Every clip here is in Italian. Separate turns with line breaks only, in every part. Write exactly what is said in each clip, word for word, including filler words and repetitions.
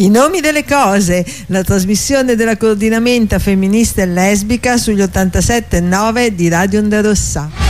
nomi delle cose, la trasmissione della coordinamenta femminista e lesbica sugli ottantasette e nove di Radio Onda Rossa.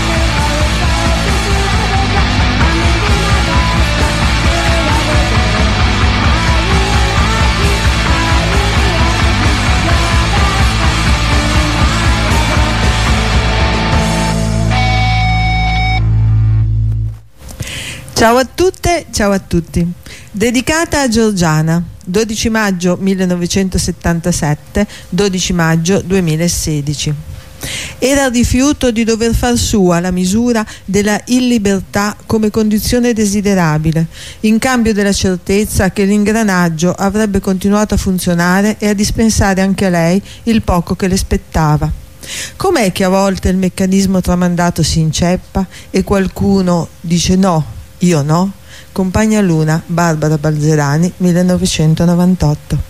Ciao a tutte, ciao a tutti. Dedicata a Giorgiana, dodici maggio millenovecentosettantasette, dodici maggio duemilasedici. Era il rifiuto di dover far sua la misura della illibertà come condizione desiderabile, in cambio della certezza che l'ingranaggio avrebbe continuato a funzionare e a dispensare anche a lei il poco che le spettava. Com'è che a volte il meccanismo tramandato si inceppa e qualcuno dice no? Io no. Compagna Luna, Barbara Balzerani, millenovecentonovantotto.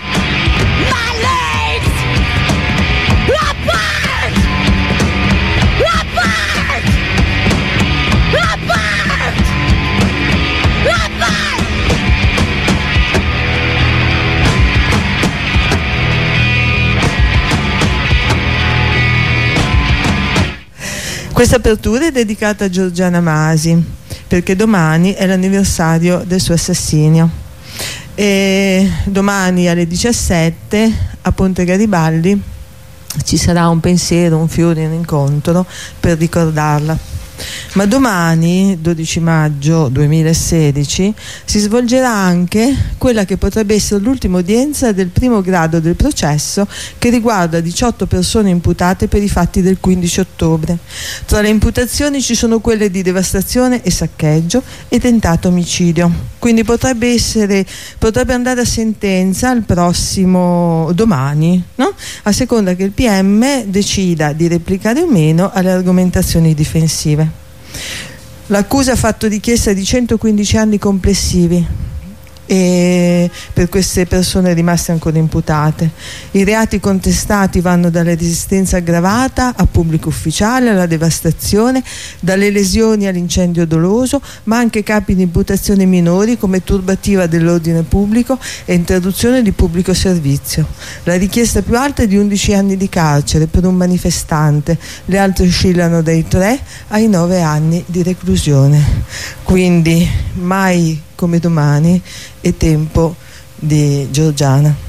Questa apertura è dedicata a Giorgiana Masi, perché domani è l'anniversario del suo assassinio. E domani alle diciassette a Ponte Garibaldi ci sarà un pensiero, un fiore, un incontro per ricordarla. Ma domani, dodici maggio duemilasedici, si svolgerà anche quella che potrebbe essere l'ultima udienza del primo grado del processo, che riguarda diciotto persone imputate per i fatti del quindici ottobre. Tra le imputazioni ci sono quelle di devastazione e saccheggio e tentato omicidio. Quindi potrebbe essere, potrebbe andare a sentenza il prossimo domani, no? A seconda che il P M decida di replicare o meno alle argomentazioni difensive. L'accusa ha fatto richiesta di centoquindici anni complessivi e per queste persone rimaste ancora imputate. I reati contestati vanno dalla resistenza aggravata a pubblico ufficiale alla devastazione, dalle lesioni all'incendio doloso, ma anche capi di imputazione minori come turbativa dell'ordine pubblico e interruzione di pubblico servizio. La richiesta più alta è di undici anni di carcere per un manifestante, le altre oscillano dai tre ai nove anni di reclusione. Quindi mai come domani è tempo di Giorgiana.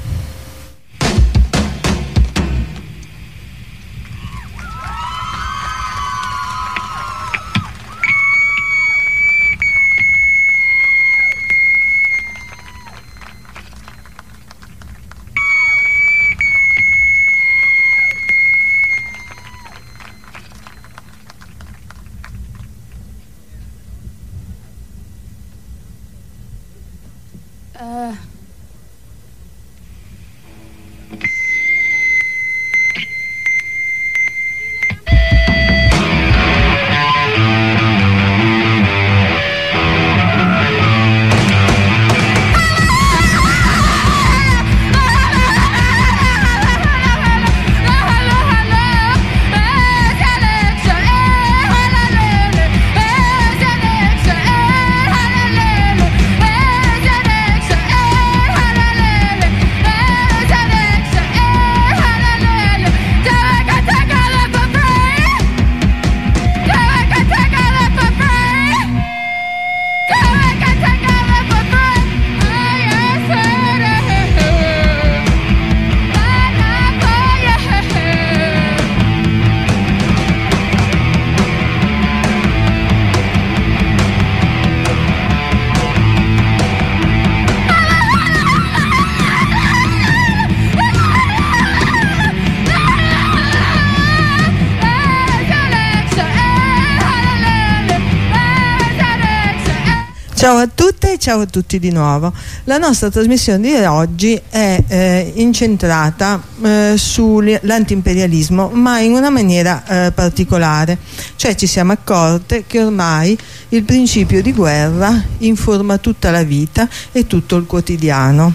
Ciao a tutte e ciao a tutti di nuovo. La nostra trasmissione di oggi è eh, incentrata eh, sull'antiimperialismo, ma in una maniera eh, particolare. Cioè ci siamo accorte che ormai il principio di guerra informa tutta la vita e tutto il quotidiano.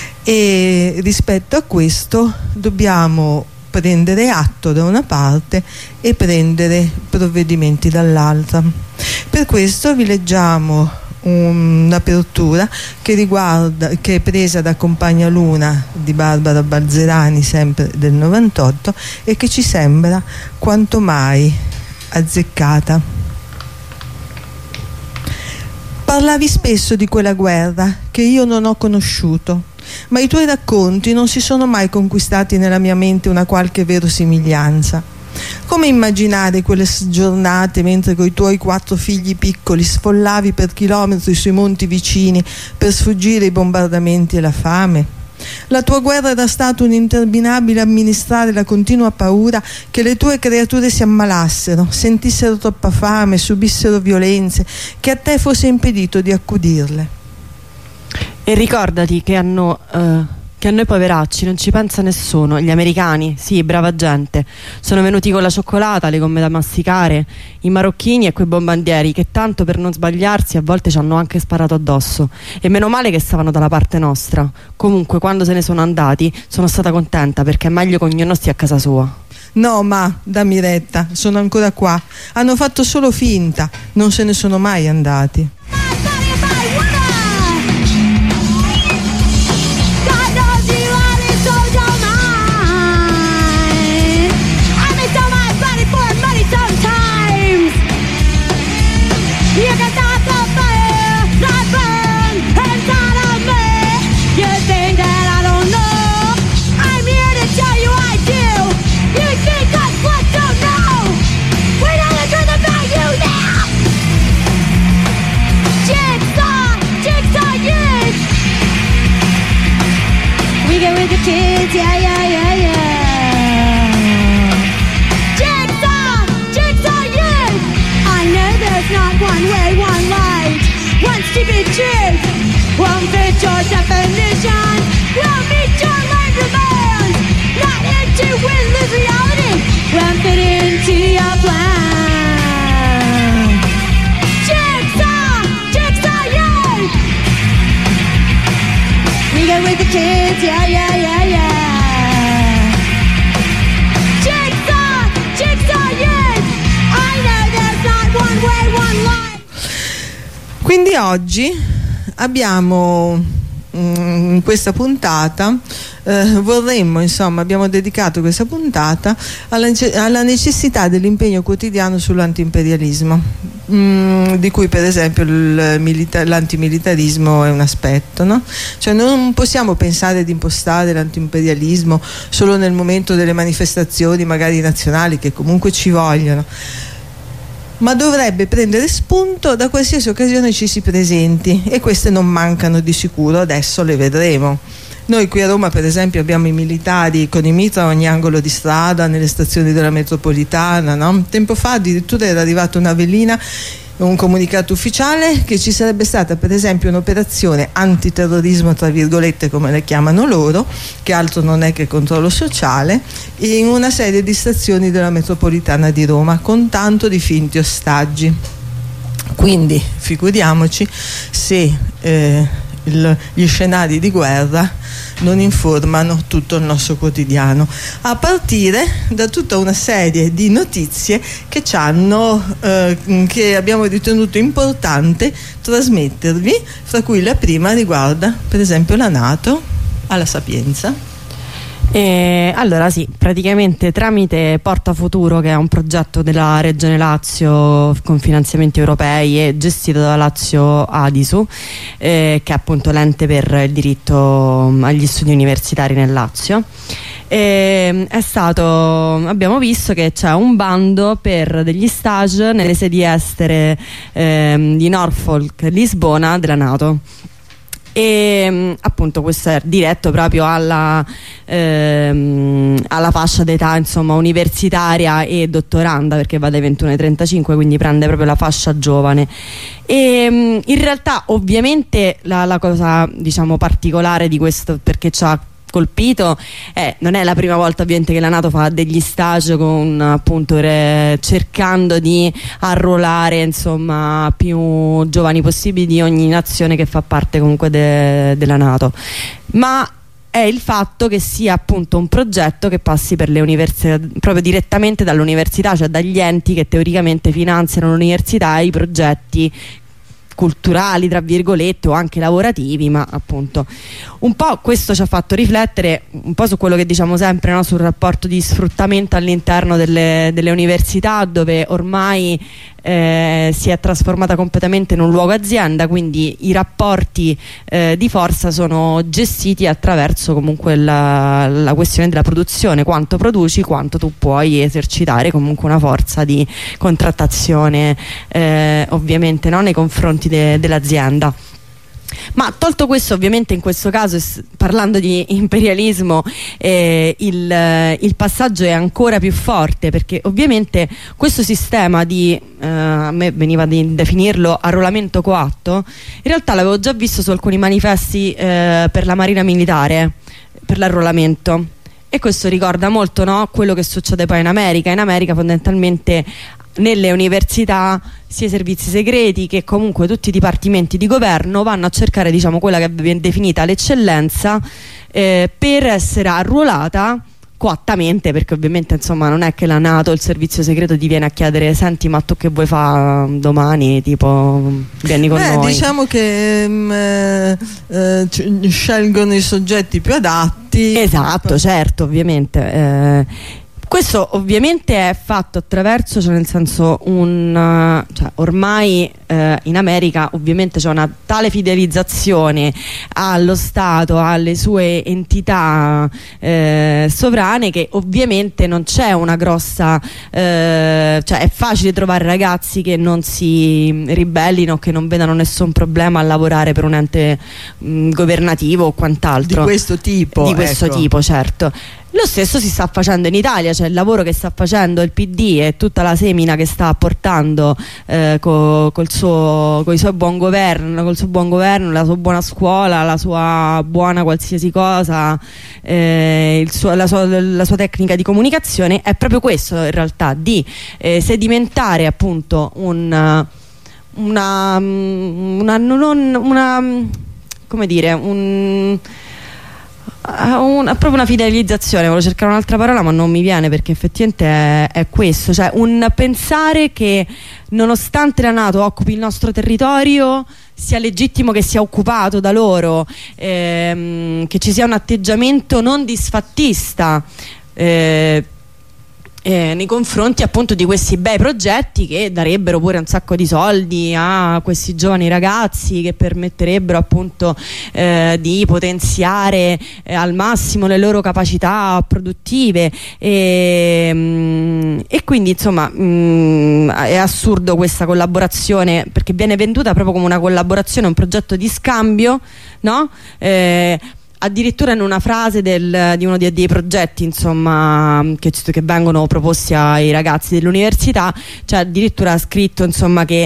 E rispetto a questo dobbiamo prendere atto da una parte e prendere provvedimenti dall'altra. Per questo vi leggiamo un'apertura che riguarda, che è presa da Compagna Luna di Barbara Balzerani, sempre del novantotto, e che ci sembra quanto mai azzeccata. Parlavi spesso di quella guerra che io non ho conosciuto, ma i tuoi racconti non si sono mai conquistati nella mia mente una qualche verosimiglianza. Come immaginare quelle giornate mentre coi tuoi quattro figli piccoli sfollavi per chilometri sui monti vicini per sfuggire ai bombardamenti e la fame? La tua guerra era stato un interminabile amministrare la continua paura che le tue creature si ammalassero, sentissero troppa fame, subissero violenze, che a te fosse impedito di accudirle.
E ricordati che hanno... Uh... che a noi poveracci non ci pensa nessuno. Gli americani, sì, brava gente, sono venuti con la cioccolata, le gomme da masticare, i marocchini e quei bombardieri che tanto per non sbagliarsi a volte ci hanno anche sparato addosso, e meno male che stavano dalla parte nostra. Comunque quando se ne sono andati sono stata contenta, perché è meglio che ognuno stia a casa sua.
No, ma dammi retta, sono ancora qua. Hanno fatto solo finta, non se ne sono mai andati.
Kids, yeah, yeah, yeah, yeah. Jigsaw, jigsaw, yeah. I know there's not one way, one light, one stupid truth. Won't fit your definition, won't meet your life demands. Not into win-lose reality, won't fit into your plan. Jigsaw, jigsaw, yeah. We go with the kids, yeah, yeah, yeah.
Quindi oggi abbiamo in questa puntata eh, vorremmo, insomma, abbiamo dedicato questa puntata alla, alla necessità dell'impegno quotidiano sull'antiimperialismo, mm, di cui per esempio l'antimilitarismo è un aspetto, no? Cioè non possiamo pensare di impostare l'antiimperialismo solo nel momento delle manifestazioni magari nazionali, che comunque ci vogliono, ma dovrebbe prendere spunto da qualsiasi occasione ci si presenti, e queste non mancano di sicuro, adesso le vedremo. Noi qui a Roma per esempio abbiamo i militari con i mitra a ogni angolo di strada, nelle stazioni della metropolitana, no? Tempo fa addirittura era arrivata una velina, un comunicato ufficiale, che ci sarebbe stata per esempio un'operazione antiterrorismo, tra virgolette, come le chiamano loro, che altro non è che controllo sociale, in una serie di stazioni della metropolitana di Roma, con tanto di finti ostaggi. Quindi figuriamoci se eh, il, gli scenari di guerra non informano tutto il nostro quotidiano, a partire da tutta una serie di notizie che ci hanno eh, che abbiamo ritenuto importante trasmettervi, fra cui la prima riguarda per esempio la NATO alla Sapienza.
E allora sì, praticamente tramite Porta Futuro, che è un progetto della Regione Lazio con finanziamenti europei e gestito da Lazio Adisu, eh, che è appunto l'ente per il diritto agli studi universitari nel Lazio, e è stato, abbiamo visto che c'è un bando per degli stage nelle sedi estere eh, di Norfolk e Lisbona della NATO. E appunto questo è diretto proprio alla, ehm, alla fascia d'età, insomma, universitaria e dottoranda, perché va dai ventuno ai trentacinque, quindi prende proprio la fascia giovane. E in realtà ovviamente la, la cosa, diciamo, particolare di questo, perché c'ha colpito, eh, non è la prima volta ovviamente che la NATO fa degli stage con appunto re, cercando di arruolare insomma più giovani possibili di ogni nazione che fa parte comunque de, della NATO, ma è il fatto che sia appunto un progetto che passi per le università, proprio direttamente dall'università, cioè dagli enti che teoricamente finanziano l'università e i progetti culturali tra virgolette o anche lavorativi, ma appunto un po' questo ci ha fatto riflettere un po' su quello che diciamo sempre, no? Sul rapporto di sfruttamento all'interno delle, delle università, dove ormai eh, si è trasformata completamente in un luogo azienda, quindi i rapporti eh, di forza sono gestiti attraverso comunque la, la questione della produzione: quanto produci, quanto tu puoi esercitare comunque una forza di contrattazione eh, ovviamente, no? Nei confronti de, dell'azienda. Ma tolto questo, ovviamente in questo caso, parlando di imperialismo, eh, il, eh, il passaggio è ancora più forte, perché ovviamente questo sistema di, eh, a me veniva di definirlo arruolamento coatto, in realtà l'avevo già visto su alcuni manifesti eh, per la Marina Militare, per l'arruolamento, e questo ricorda molto, no? Quello che succede poi in America. In America fondamentalmente nelle università sia i servizi segreti che comunque tutti i dipartimenti di governo vanno a cercare, diciamo, quella che viene definita l'eccellenza eh, per essere arruolata coattamente, perché ovviamente insomma non è che la NATO, il servizio segreto ti viene a chiedere: senti, ma tu che vuoi fare domani, tipo vieni con
Beh,
noi.
diciamo che um, eh, eh, scelgono i soggetti più adatti.
Esatto, certo, ovviamente eh, questo ovviamente è fatto attraverso, cioè nel senso un cioè ormai eh, in America ovviamente c'è una tale fidelizzazione allo Stato, alle sue entità eh, sovrane, che ovviamente non c'è una grossa eh, cioè è facile trovare ragazzi che non si ribellino, che non vedano nessun problema a lavorare per un ente mh, governativo o quant'altro
di questo tipo.
Di questo
ecco.
tipo, certo. Lo stesso si sta facendo in Italia, cioè il lavoro che sta facendo il P D e tutta la semina che sta portando eh, co, col suo, coi suoi buon governo, col suo buon governo, la sua buona scuola, la sua buona qualsiasi cosa, eh, il suo, la, sua, la sua tecnica di comunicazione è proprio questo, in realtà, di eh, sedimentare appunto un, una, una, non, una come dire, un Una, proprio una fidelizzazione. Volevo cercare un'altra parola ma non mi viene, perché effettivamente è, è questo, cioè un pensare che nonostante la NATO occupi il nostro territorio sia legittimo che sia occupato da loro, ehm, che ci sia un atteggiamento non disfattista eh, Eh, nei confronti appunto di questi bei progetti che darebbero pure un sacco di soldi a questi giovani ragazzi, che permetterebbero appunto eh, di potenziare eh, al massimo le loro capacità produttive e, mh, e quindi insomma mh, è assurdo questa collaborazione, perché viene venduta proprio come una collaborazione, un progetto di scambio, no? Eh, addirittura in una frase del, di uno dei, dei progetti insomma che, che vengono proposti ai ragazzi dell'università, cioè addirittura ha scritto insomma che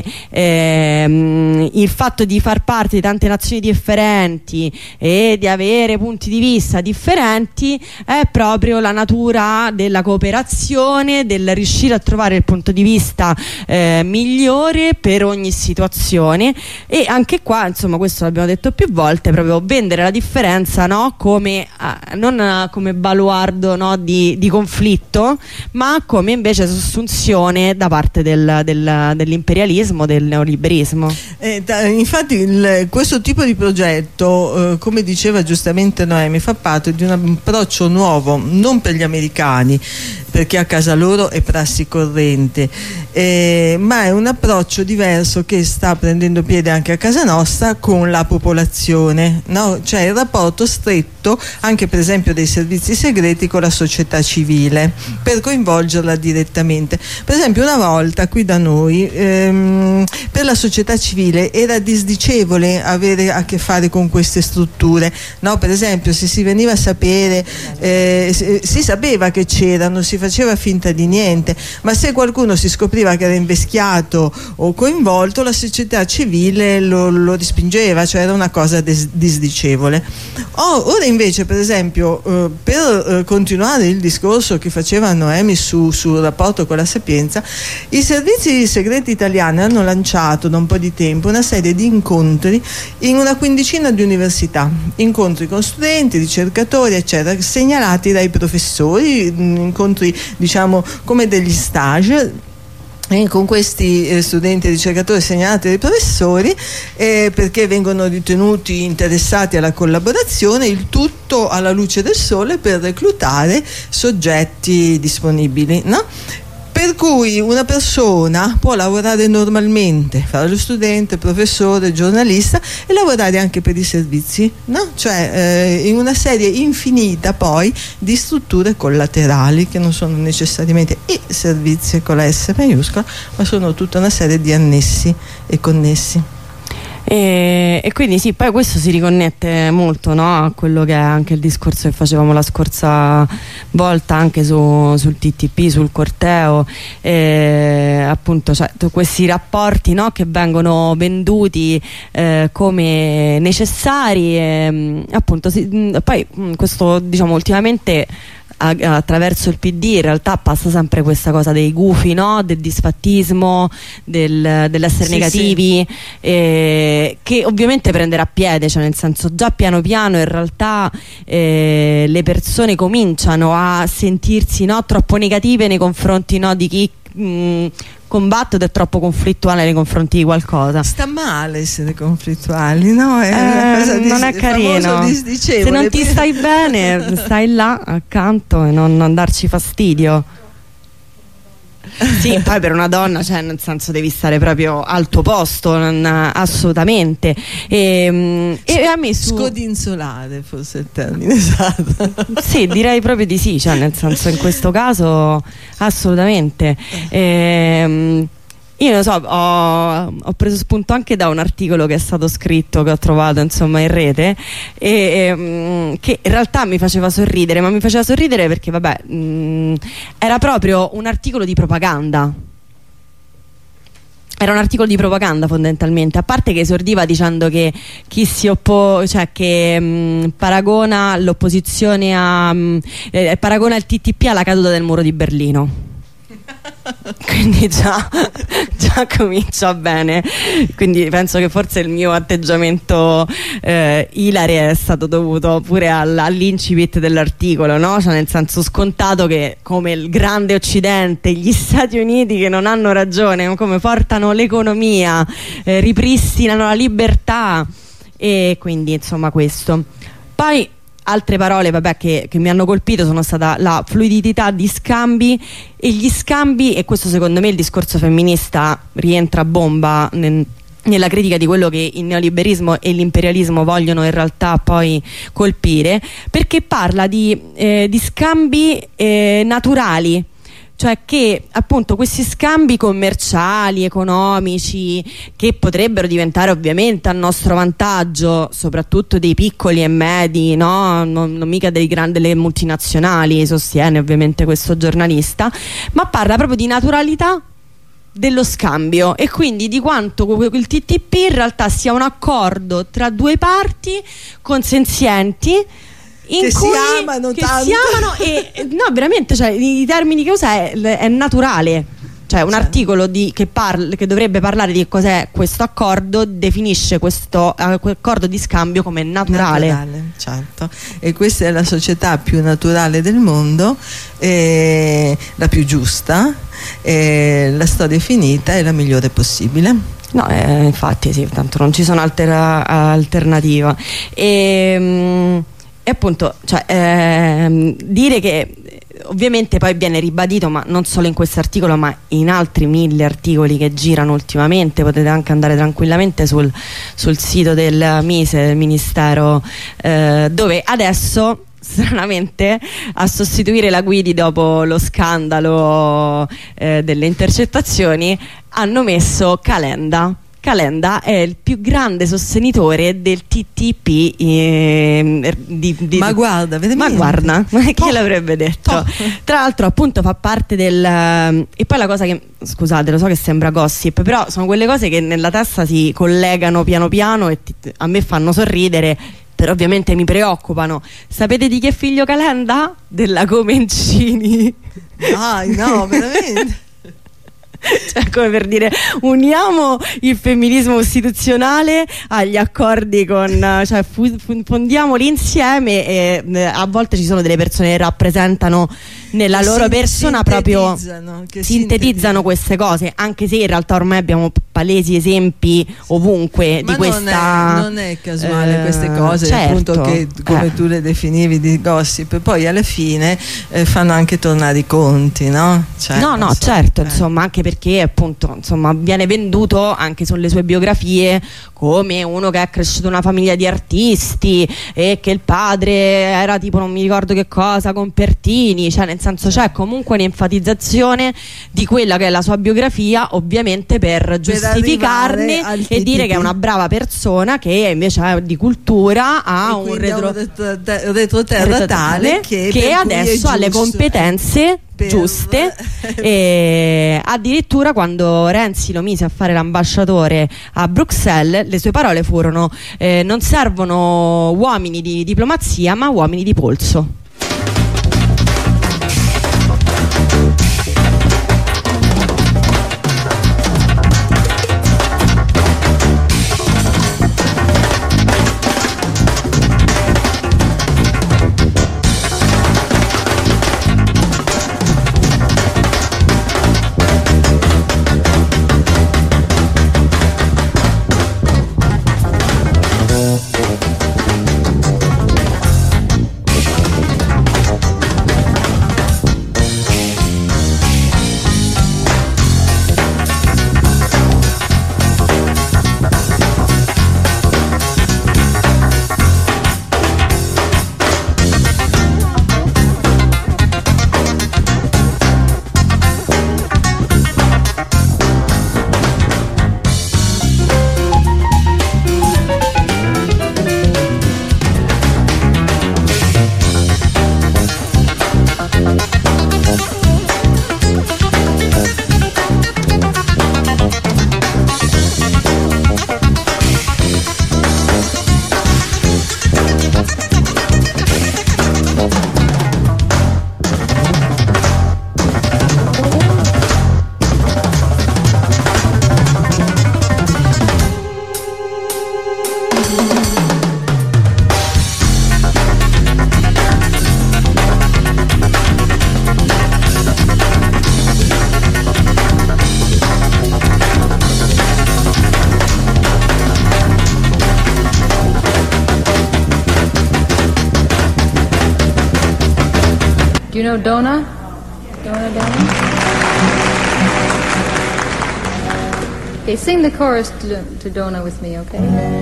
ehm, il fatto di far parte di tante nazioni differenti e di avere punti di vista differenti è proprio la natura della cooperazione, del riuscire a trovare il punto di vista eh, migliore per ogni situazione. E anche qua insomma, questo l'abbiamo detto più volte, proprio vendere la differenza, no? Come, eh, non eh, come baluardo, no? di, di conflitto, ma come invece assunzione da parte del, del, dell'imperialismo, del neoliberismo.
Eh, infatti il, questo tipo di progetto, eh, come diceva giustamente Noemi, fa parte di un approccio nuovo, non per gli americani, perché a casa loro è prassi corrente, eh, ma è un approccio diverso che sta prendendo piede anche a casa nostra con la popolazione, no? Cioè il rapporto stretto anche per esempio dei servizi segreti con la società civile per coinvolgerla direttamente. Per esempio una volta qui da noi ehm, per la società civile era disdicevole avere a che fare con queste strutture, no? Per esempio se si veniva a sapere eh, si, si sapeva che c'erano, si faceva finta di niente, ma se qualcuno si scopriva che era inveschiato o coinvolto, la società civile lo, lo respingeva, cioè era una cosa des, disdicevole. Oh, ora invece per esempio eh, per eh, continuare il discorso che faceva Noemi su, sul rapporto con la Sapienza, i servizi segreti italiani hanno lanciato da un po' di tempo una serie di incontri in una quindicina di università, incontri con studenti, ricercatori eccetera, segnalati dai professori, incontri diciamo come degli stage E con questi eh, studenti ricercatori segnalati dai professori eh, perché vengono ritenuti interessati alla collaborazione, il tutto alla luce del sole per reclutare soggetti disponibili, no? Per cui una persona può lavorare normalmente, fare lo studente, professore, giornalista e lavorare anche per i servizi, no? Cioè eh, in una serie infinita poi di strutture collaterali che non sono necessariamente i servizi con la S maiuscola, ma sono tutta una serie di annessi e connessi.
E, e quindi sì, poi questo si riconnette molto, no, a quello che è anche il discorso che facevamo la scorsa volta anche su, sul T T P, sul corteo, e, appunto, cioè, questi rapporti, no, che vengono venduti eh, come necessari e, appunto si, poi questo, diciamo, ultimamente attraverso il P D in realtà passa sempre questa cosa dei gufi, no? Del disfattismo, del, dell'essere sì, negativi, sì. Eh, che ovviamente prenderà piede, cioè nel senso già piano piano in realtà eh, le persone cominciano a sentirsi, no, troppo negative nei confronti, no, di chi mh, combatte ed è troppo conflittuale nei confronti di qualcosa.
Sta male essere conflittuali, no? È
eh,
una cosa
non
dis-
è carino. Se non ti stai bene, stai là accanto e non, non darci fastidio. Sì, poi per una donna, cioè nel senso devi stare proprio al tuo posto, non, assolutamente. E, e a me su...
scodinzolare forse il termine esatto.
Sì, direi proprio di sì, cioè nel senso in questo caso assolutamente. E, io lo so, ho, ho preso spunto anche da un articolo che è stato scritto, che ho trovato insomma in rete, e, e, che in realtà mi faceva sorridere, ma mi faceva sorridere perché vabbè mh, era proprio un articolo di propaganda. Era un articolo di propaganda fondamentalmente, a parte che esordiva dicendo che chi si oppone, cioè che mh, paragona l'opposizione a mh, eh, paragona il T T P alla caduta del muro di Berlino. Quindi già, già comincia bene. Quindi penso che forse il mio atteggiamento eh, ilare è stato dovuto pure all, all'incipit dell'articolo, no? Cioè nel senso scontato che come il grande occidente, gli Stati Uniti che non hanno ragione, come portano l'economia, eh, ripristinano la libertà, e quindi insomma questo. Poi altre parole vabbè, che, che mi hanno colpito sono stata la fluidità di scambi e gli scambi, e questo secondo me il discorso femminista rientra a bomba nel, nella critica di quello che il neoliberismo e l'imperialismo vogliono in realtà poi colpire, perché parla di, eh, di scambi eh, naturali. Cioè che appunto questi scambi commerciali, economici, che potrebbero diventare ovviamente a nostro vantaggio, soprattutto dei piccoli e medi, no? non, non mica dei grandi, delle multinazionali, sostiene ovviamente questo giornalista, ma parla proprio di naturalità dello scambio e quindi di quanto il T T P in realtà sia un accordo tra due parti consenzienti in
che
cui,
si amano
che
tanto.
si amano e no veramente, cioè i termini che usa è, è naturale, cioè un certo. articolo di, che, parla, che dovrebbe parlare di cos'è questo accordo definisce questo accordo di scambio come naturale.
naturale certo. E questa è la società più naturale del mondo, eh, la più giusta, eh, la storia è finita e la migliore possibile.
No, eh, infatti sì, tanto non ci sono alter alternativa e mh, E appunto, cioè, ehm, dire che ovviamente poi viene ribadito, ma non solo in questo articolo ma in altri mille articoli che girano ultimamente, potete anche andare tranquillamente sul, sul sito del MISE, del Ministero, eh, dove adesso stranamente a sostituire la Guidi dopo lo scandalo eh, delle intercettazioni hanno messo Calenda. Calenda è il più grande sostenitore del T T P, eh, di, di,
ma guarda,
ma guarda, chi oh, l'avrebbe detto? Oh. Tra l'altro appunto fa parte del e poi la cosa che, scusate, lo so che sembra gossip, però sono quelle cose che nella testa si collegano piano piano e ti, a me fanno sorridere, però ovviamente mi preoccupano. Sapete di chi è figlio Calenda? Della Comencini.
Dai, no, veramente.
Cioè, come per dire, uniamo il femminismo costituzionale agli accordi con, cioè fu, fondiamoli insieme, e eh, a volte ci sono delle persone che rappresentano nella loro
Sin-
persona proprio
che
sintetizzano queste cose, anche se in realtà ormai abbiamo palesi esempi ovunque
ma
di questa
non è, non è casuale
eh,
queste cose,
certo,
appunto, che come
eh.
tu le definivi di gossip, poi alla fine eh, fanno anche tornare i conti, no? Cioè,
no no
so,
certo,
eh.
insomma, anche perché appunto insomma viene venduto anche sulle sue biografie come uno che è cresciuto in una famiglia di artisti e che il padre era tipo non mi ricordo che cosa con Pertini, cioè nel senso c'è comunque un'enfatizzazione di quella che è la sua biografia, ovviamente per giustificarne e dire che è una brava persona, che invece è di cultura, ha un retro,
retro, retroterra tale che,
che adesso ha le competenze
per...
giuste e addirittura quando Renzi lo mise a fare l'ambasciatore a Bruxelles, le sue parole furono eh, non servono uomini di diplomazia ma uomini di polso.
Do you know Donna? Donna, Donna? Okay, sing the chorus to, to Donna with me, okay?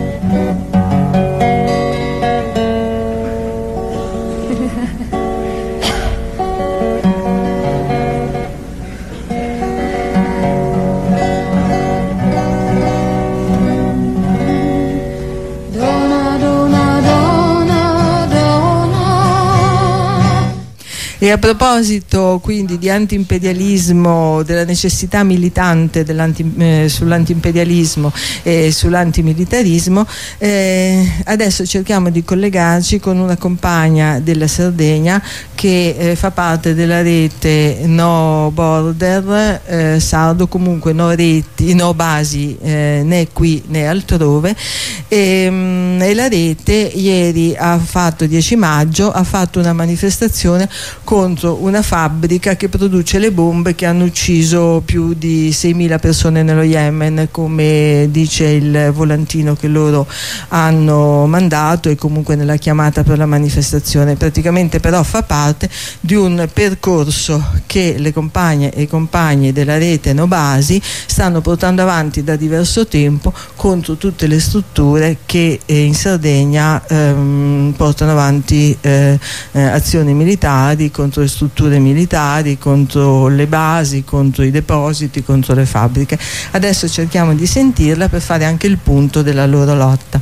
E a proposito quindi di antiimperialismo, della necessità militante eh, sull'antiimperialismo e sull'antimilitarismo, eh, adesso cerchiamo di collegarci con una compagna della Sardegna che eh, fa parte della rete No Border eh, Sardo, comunque no reti, no basi eh, né qui né altrove, e, mh, e la rete ieri ha fatto, dieci maggio, ha fatto una manifestazione contro una fabbrica che produce le bombe che hanno ucciso più di seimila persone nello Yemen, come dice il volantino che loro hanno mandato e comunque nella chiamata per la manifestazione. Praticamente però fa parte di un percorso che le compagne e i compagni della rete No Basi stanno portando avanti da diverso tempo contro tutte le strutture che eh, in Sardegna ehm, portano avanti eh, eh, azioni militari, contro le strutture militari, contro le basi, contro i depositi, contro le fabbriche. Adesso cerchiamo di sentirla per fare anche il punto della loro lotta.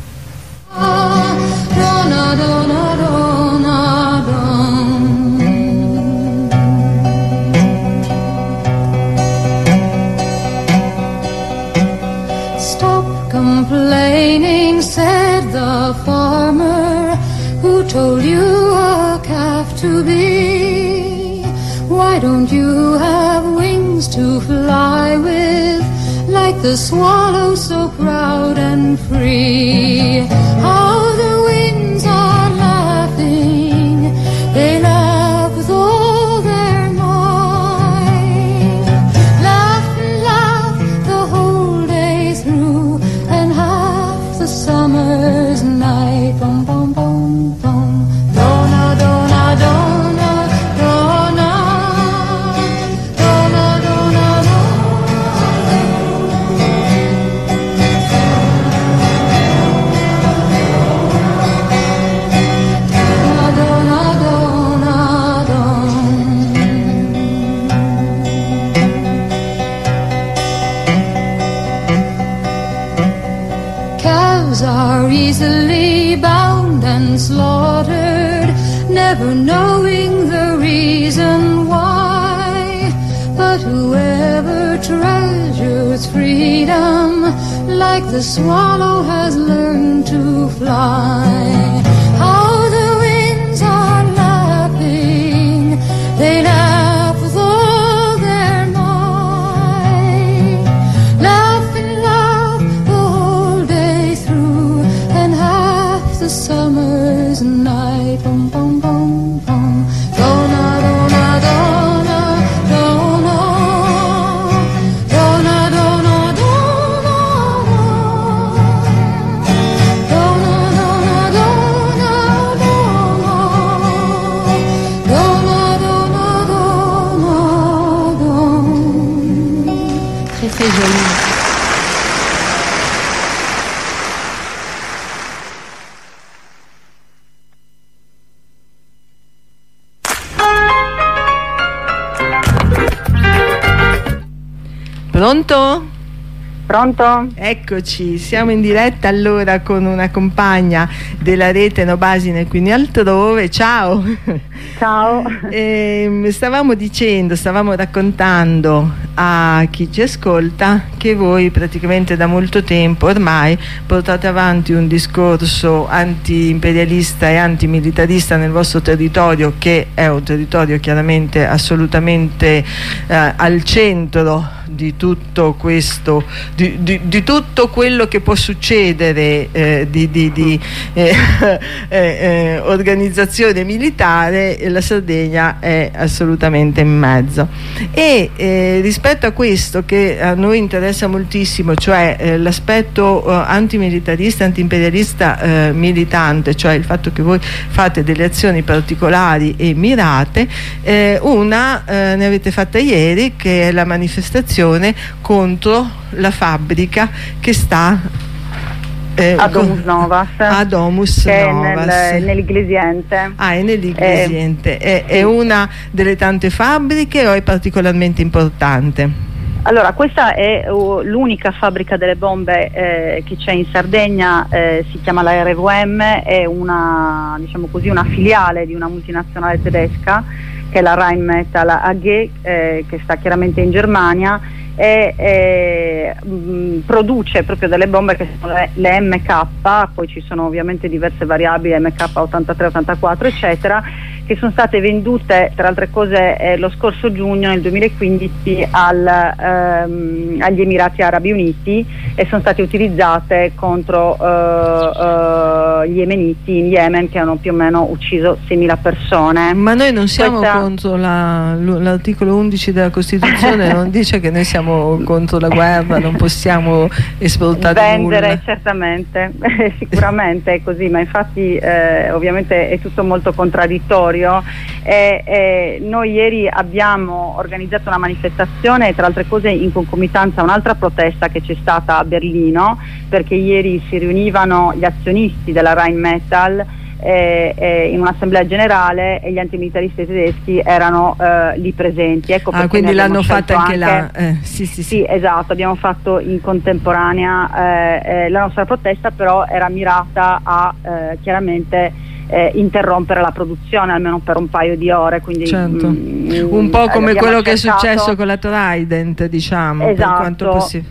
Donna, donna, donna, donna. Stop complaining, said the farmer, who told you a calf to be. Why don't you have wings to fly with? the swallow so proud and free. How the winds are laughing, they laugh with all their might. Laugh and laugh the whole day through, and half the summer's night. Bum, bum, bum, bum. Donna, donna, donna, donna. Donna, donna, calves are easily bound and slaughtered, never knowing the reason why. But whoever treasures freedom, like the swallow, has learned to fly. How the winds are laughing, they laugh with all their might. Laugh and laugh the whole day through, and half the summer's night. Bum, bum, bum, bum. Donna, donna, donna, donna. Donna, donna, donna, donna. Donna, donna, donna, donna. Donna, donna, donna, donna.
Très très joli.
Pronto?
Pronto?
Eccoci, siamo in diretta allora con una compagna della rete Nobasine quindi altrove. Ciao.
Ciao.
E stavamo dicendo, stavamo raccontando a chi ci ascolta che voi praticamente da molto tempo ormai portate avanti un discorso anti-imperialista e antimilitarista nel vostro territorio, che è un territorio chiaramente assolutamente eh, al centro di tutto questo, di, di, di tutto quello che può succedere eh, di, di, di eh, eh, eh, organizzazione militare. La Sardegna è assolutamente in mezzo, e eh, rispetto a questo che a noi interessa moltissimo, cioè eh, l'aspetto eh, antimilitarista, antiimperialista eh, militante, cioè il fatto che voi fate delle azioni particolari e mirate, eh, una eh, ne avete fatta ieri, che è la manifestazione contro la fabbrica che sta eh,
a Domus Novas,
a Domus
che
Novas.
è nel, nell'Iglesiente.
Ah, è nell'Iglesiente.
Eh,
è, è una delle tante fabbriche o è particolarmente importante?
Allora, questa è uh, l'unica fabbrica delle bombe eh, che c'è in Sardegna, eh, si chiama la R V M, è una, diciamo così, una filiale di una multinazionale tedesca che è la Rheinmetall A G, eh, che sta chiaramente in Germania, e eh, mh, produce proprio delle bombe che sono le, le M K, poi ci sono ovviamente diverse variabili, M K ottantatré, ottantaquattro eccetera, che sono state vendute tra altre cose eh, lo scorso giugno, nel duemilaquindici, al, ehm, agli Emirati Arabi Uniti, e sono state utilizzate contro eh, eh, gli yemeniti in Yemen, che hanno più o meno ucciso seimila persone.
Ma noi non siamo
Questa...
contro la, l'articolo undici della Costituzione, non dice che noi siamo contro la guerra, non possiamo esportare
vendere
nulla.
Certamente, sicuramente è così, ma infatti eh, ovviamente è tutto molto contraddittorio. E, e noi ieri abbiamo organizzato una manifestazione, tra altre cose in concomitanza a un'altra protesta che c'è stata a Berlino, perché ieri si riunivano gli azionisti della Rheinmetall eh, eh, in un'assemblea generale, e gli antimilitaristi tedeschi erano eh, lì presenti. Ecco,
ah, quindi l'hanno fatta anche,
anche
là. Eh, sì, sì, sì.
Sì, esatto, abbiamo fatto in contemporanea eh, eh, la nostra protesta, però era mirata a eh, chiaramente Eh, interrompere la produzione almeno per un paio di ore, quindi
certo.
mm,
un po' come quello
cercato...
che è successo con la Trident, diciamo,
esatto.
per quanto possibile.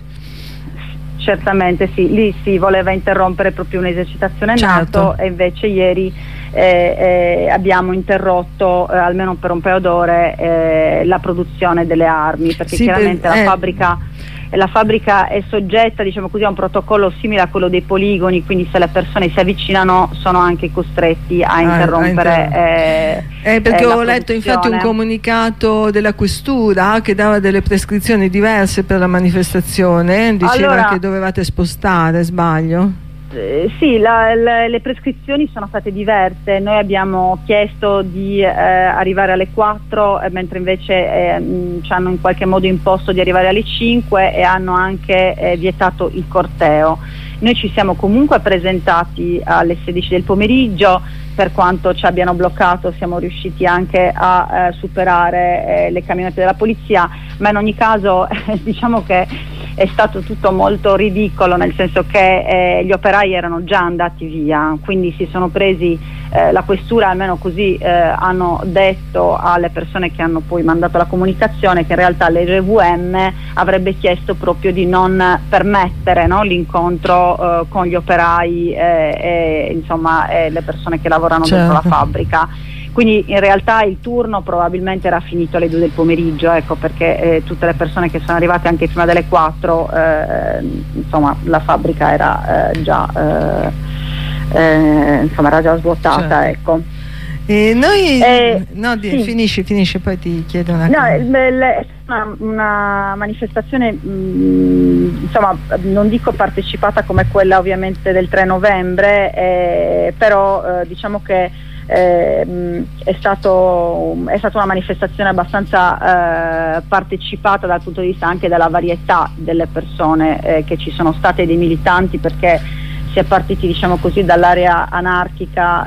Certamente sì, lì si voleva interrompere proprio un'esercitazione
certo.
NATO, e invece ieri eh, eh, abbiamo interrotto eh, almeno per un paio d'ore eh, la produzione delle armi, perché
sì,
chiaramente
per,
la
eh.
fabbrica la fabbrica è soggetta, diciamo così, a un protocollo simile a quello dei poligoni, quindi se le persone si avvicinano sono anche costretti a interrompere.
Ah, a
eh,
eh, perché
eh,
ho letto infatti un comunicato della questura che dava delle prescrizioni diverse per la manifestazione, diceva
allora,
che dovevate spostare, sbaglio?
Eh, sì, la, la, le prescrizioni sono state diverse. Noi abbiamo chiesto di eh, arrivare alle quattro, eh, mentre invece eh, mh, ci hanno in qualche modo imposto di arrivare alle cinque e hanno anche eh, vietato il corteo. Noi ci siamo comunque presentati alle sedici del pomeriggio, per quanto ci abbiano bloccato siamo riusciti anche a eh, superare eh, le camionette della polizia, ma in ogni caso eh, diciamo che è stato tutto molto ridicolo, nel senso che eh, gli operai erano già andati via, quindi si sono presi eh, la questura, almeno così eh, hanno detto alle persone che hanno poi mandato la comunicazione, che in realtà l'R V M avrebbe chiesto proprio di non permettere, no, l'incontro eh, con gli operai e, e insomma e le persone che lavorano
certo.
dentro la fabbrica. Quindi in realtà il turno probabilmente era finito alle due del pomeriggio, ecco, perché eh, tutte le persone che sono arrivate anche prima delle quattro, eh, insomma la fabbrica era eh, già eh, eh, insomma era già svuotata, certo. ecco.
E noi
eh,
no, di,
sì.
finisci, finisci, poi ti chiedo una
no,
cosa.
È una, una manifestazione mh, insomma non dico partecipata come quella ovviamente del tre novembre, eh, però eh, diciamo che Eh, è, stato, è stata una manifestazione abbastanza eh, partecipata dal punto di vista anche della varietà delle persone eh, che ci sono state, dei militanti, perché si è partiti, diciamo così, dall'area anarchica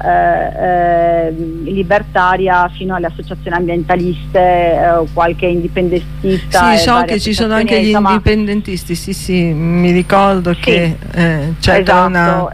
eh, eh, libertaria fino alle associazioni ambientaliste, eh, qualche indipendentista.
Sì, so che ci sono anche gli
insomma,
indipendentisti, sì sì, mi ricordo sì, che eh, c'è
esatto,
una...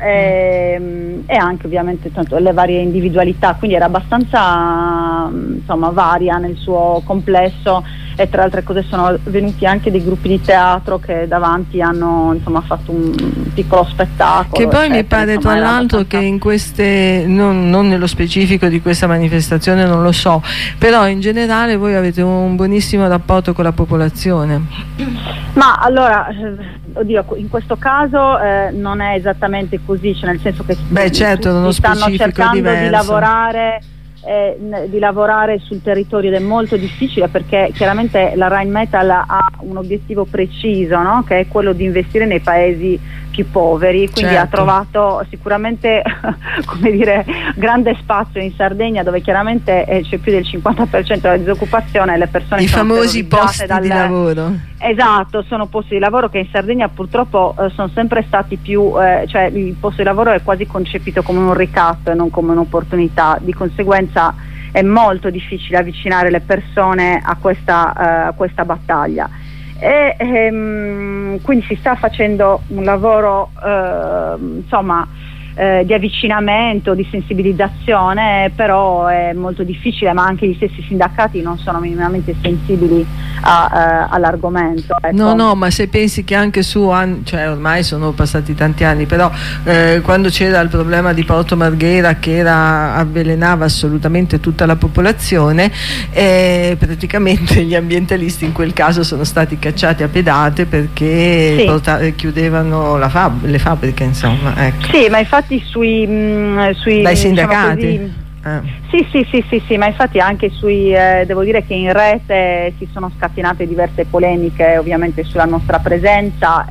e, e anche ovviamente tanto, le varie individualità, quindi era abbastanza insomma varia nel suo complesso, e tra altre cose sono venuti anche dei gruppi di teatro che davanti hanno insomma fatto un piccolo spettacolo.
Che poi
eccetera,
mi pare
insomma,
tra l'altro abbastanza... che in queste, non, non nello specifico di questa manifestazione, non lo so, però in generale voi avete un buonissimo rapporto con la popolazione.
Ma allora, oddio, in questo caso eh, non è esattamente così, cioè nel senso che
Beh, certo,
tutti stanno cercando
diverso.
di lavorare Eh, di lavorare sul territorio, ed è molto difficile perché chiaramente la Rheinmetall ha un obiettivo preciso, no? Che è quello di investire nei paesi più poveri, quindi certo. ha trovato sicuramente come dire grande spazio in Sardegna, dove chiaramente eh, c'è più del cinquanta per cento della disoccupazione, e le persone
i
sono
famosi posti
dal...
di lavoro.
Esatto, sono posti di lavoro che in Sardegna purtroppo eh, sono sempre stati più, eh, cioè il posto di lavoro è quasi concepito come un ricatto e non come un'opportunità, di conseguenza è molto difficile avvicinare le persone a questa, eh, a questa battaglia. E ehm, quindi si sta facendo un lavoro eh, insomma eh, di avvicinamento, di sensibilizzazione, però è molto difficile, ma anche gli stessi sindacati non sono minimamente sensibili a, eh, all'argomento, ecco.
No, no, ma se pensi che anche su, cioè ormai sono passati tanti anni, però eh, quando c'era il problema di Porto Marghera che era, avvelenava assolutamente tutta la popolazione, eh, praticamente gli ambientalisti in quel caso sono stati cacciati a pedate perché
sì.
porta, chiudevano la fab le fabbriche, insomma, ecco.
Sì, ma infatti sui, mh, sui
dai
diciamo
sindacati
così,
ah.
sì, sì, sì, sì, sì, ma infatti anche sui, eh, devo dire che in rete si sono scatenate diverse polemiche ovviamente sulla nostra presenza,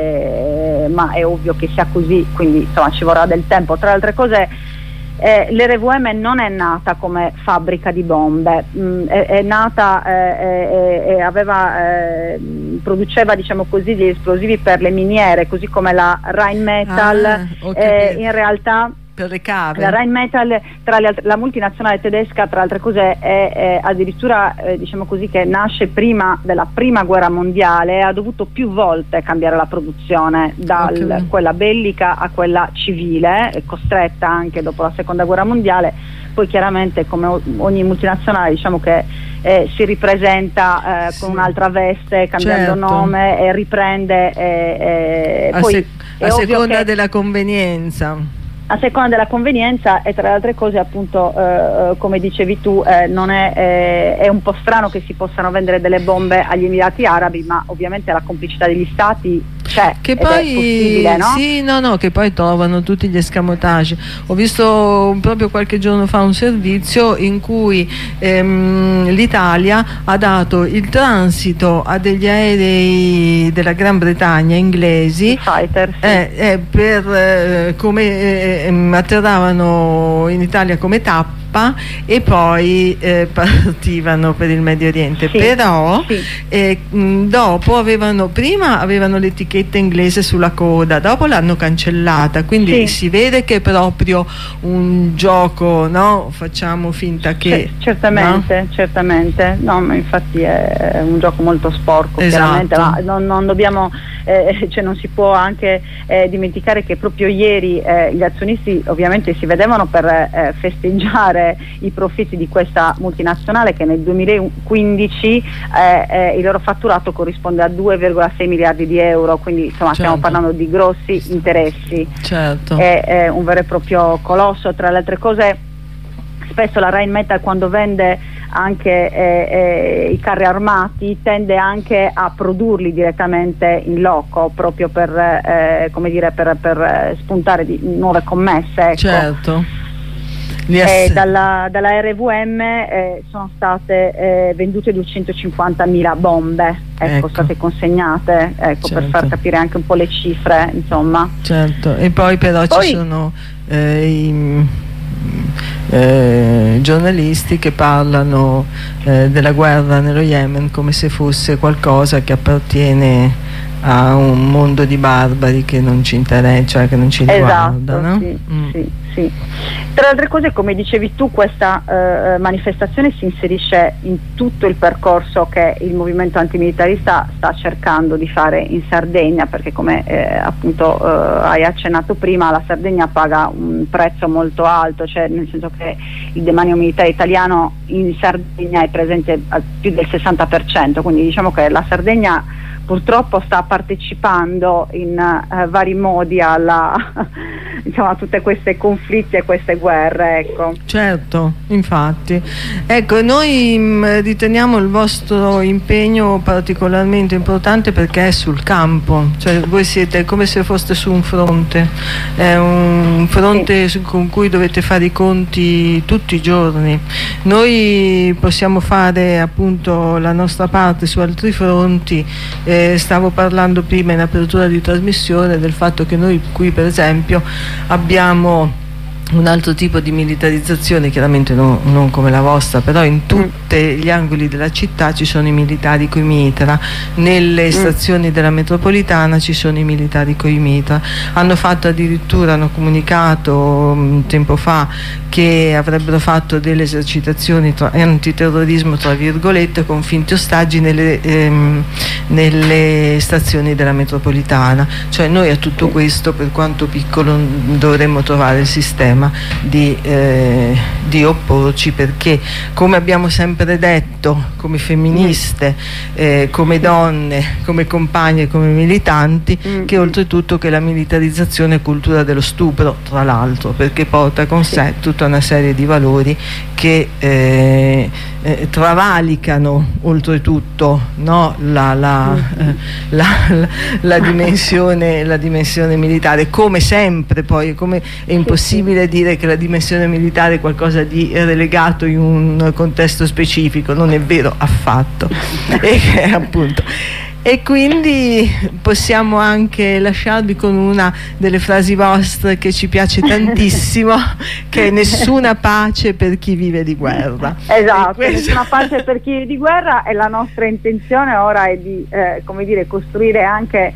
eh, ma è ovvio che sia così, quindi insomma ci vorrà del tempo. Tra le altre cose eh, l'R V M non è nata come fabbrica di bombe, mh, è, è nata e eh, eh, aveva eh, produceva, diciamo così, gli esplosivi per le miniere, così come la Rheinmetall,
ah,
eh, in realtà
per le cave.
La Rheinmetall, tra le altre, la multinazionale tedesca, tra altre cose, è, è addirittura eh, diciamo così, che nasce prima della prima guerra mondiale, ha dovuto più volte cambiare la produzione da
okay.
quella bellica a quella civile, è costretta anche dopo la seconda guerra mondiale. Poi chiaramente, come ogni multinazionale, diciamo che eh, si ripresenta eh,
sì.
con un'altra veste, cambiando
certo.
nome, e riprende eh, eh,
a,
poi
se a
è ovvio
seconda
che,
della convenienza.
a seconda della convenienza, e tra le altre cose appunto eh, come dicevi tu eh, non è, eh, è un po' strano che si possano vendere delle bombe agli Emirati Arabi, ma ovviamente la complicità degli stati c'è,
che
ed
poi
è possibile, no?
sì, no, no, che poi trovano tutti gli escamotage. Ho visto proprio qualche giorno fa un servizio in cui ehm, l'Italia ha dato il transito a degli aerei della Gran Bretagna inglesi
Fighter, sì.
eh, eh, per eh, come eh, atterravano in Italia come tappa e poi eh, partivano per il Medio Oriente,
Sì,
però
sì.
eh, mh, dopo avevano prima avevano l'etichetta inglese sulla coda, dopo l'hanno cancellata, quindi
Sì.
si vede che è proprio un gioco, no? Facciamo finta che
C- certamente,
no?
certamente, no, ma infatti è un gioco molto sporco,
Esatto.
chiaramente, ma non, non dobbiamo, eh, cioè non si può anche eh, dimenticare che proprio ieri eh, gli azionisti ovviamente si vedevano per eh, festeggiare i profitti di questa multinazionale, che nel duemilaquindici eh, eh, il loro fatturato corrisponde a due virgola sei miliardi di euro, quindi insomma
Certo.
stiamo parlando di grossi interessi.
Certo.
È, è un vero e proprio colosso. Tra le altre cose, spesso la Rheinmetall, quando vende anche eh, eh, i carri armati, tende anche a produrli direttamente in loco, proprio per, eh, come dire, per, per eh, spuntare di nuove commesse, ecco.
Certo. Li
Eh,
ass-
dalla, dalla R V M eh, sono state eh, vendute duecentocinquantamila bombe, ecco,
Ecco.
state consegnate, ecco, per
Certo.
far capire anche un po' le cifre, insomma.
Certo, e poi però
Poi-
ci sono eh, i eh, giornalisti che parlano eh, della guerra nello Yemen come se fosse qualcosa che appartiene a un mondo di barbari che non ci interessa, cioè che non ci riguarda,
Esatto,
no?
sì,
Mm.
sì, sì. Tra le altre cose, come dicevi tu, questa eh, manifestazione si inserisce in tutto il percorso che il movimento antimilitarista sta cercando di fare in Sardegna, perché come eh, appunto eh, hai accennato prima, la Sardegna paga un prezzo molto alto, cioè nel senso che il demanio militare italiano in Sardegna è presente al più del sessanta per cento, quindi diciamo che la Sardegna purtroppo sta partecipando in uh, vari modi alla, insomma, a tutte queste conflitti e queste guerre, ecco.
Certo, infatti. Ecco, noi mh, riteniamo il vostro impegno particolarmente importante perché è sul campo, cioè voi siete come se foste su un fronte, è un fronte su- con cui dovete fare i conti tutti i giorni. Noi possiamo fare appunto la nostra parte su altri fronti. Eh, stavo parlando prima in apertura di trasmissione del fatto che noi qui per esempio abbiamo un altro tipo di militarizzazione, chiaramente no, non come la vostra, però in tutti gli angoli della città ci sono i militari coi mitra, nelle stazioni della metropolitana ci sono i militari coi mitra. Hanno fatto addirittura, hanno comunicato un tempo fa che avrebbero fatto delle esercitazioni tra, antiterrorismo tra virgolette con finti ostaggi nelle, ehm, nelle stazioni della metropolitana. Cioè noi a tutto questo, per quanto piccolo, dovremmo trovare il sistema Di, eh, di opporci, perché come abbiamo sempre detto, come femministe, eh, come donne, come compagne, come militanti,
Mm.
che oltretutto che la militarizzazione è cultura dello stupro, tra l'altro, perché porta con sé tutta una serie di valori che eh, eh, travalicano oltretutto, no, la, la, eh, la, la, la, dimensione, la dimensione militare, come sempre. Poi come è impossibile dire che la dimensione militare è qualcosa di relegato in un contesto specifico, non è vero affatto. e, appunto, e quindi possiamo anche lasciarvi con una delle frasi vostre che ci piace tantissimo, che è: nessuna pace per chi vive di guerra.
Esatto,
E questo-
nessuna pace per chi vive di guerra, e la nostra intenzione ora è di eh, come dire, costruire anche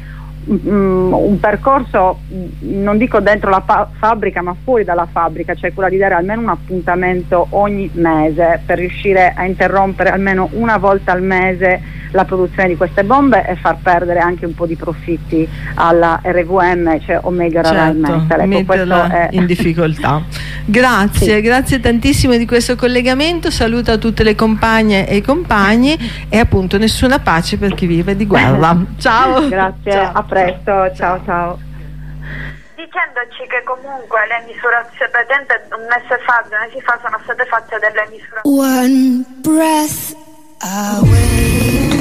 mm, un percorso, mm, non dico dentro la pa- fabbrica ma fuori dalla fabbrica, cioè quella di dare almeno un appuntamento ogni mese per riuscire a interrompere almeno una volta al mese la produzione di queste bombe e far perdere anche un po' di profitti alla R V M, cioè Omega Rheinmetall.
Certo,
Ecco,
metterla
questo è...
in difficoltà. Grazie,
Sì.
grazie tantissimo di questo collegamento. Saluto a tutte le compagne e i compagni, e appunto nessuna pace per chi vive di guerra. Ciao.
Grazie,
Ciao.
a presto, ciao ciao.
This
dicendoci che comunque le misurazioni, praticamente un mese fa, due mesi fa, sono state fatte delle misurazioni.
One breath away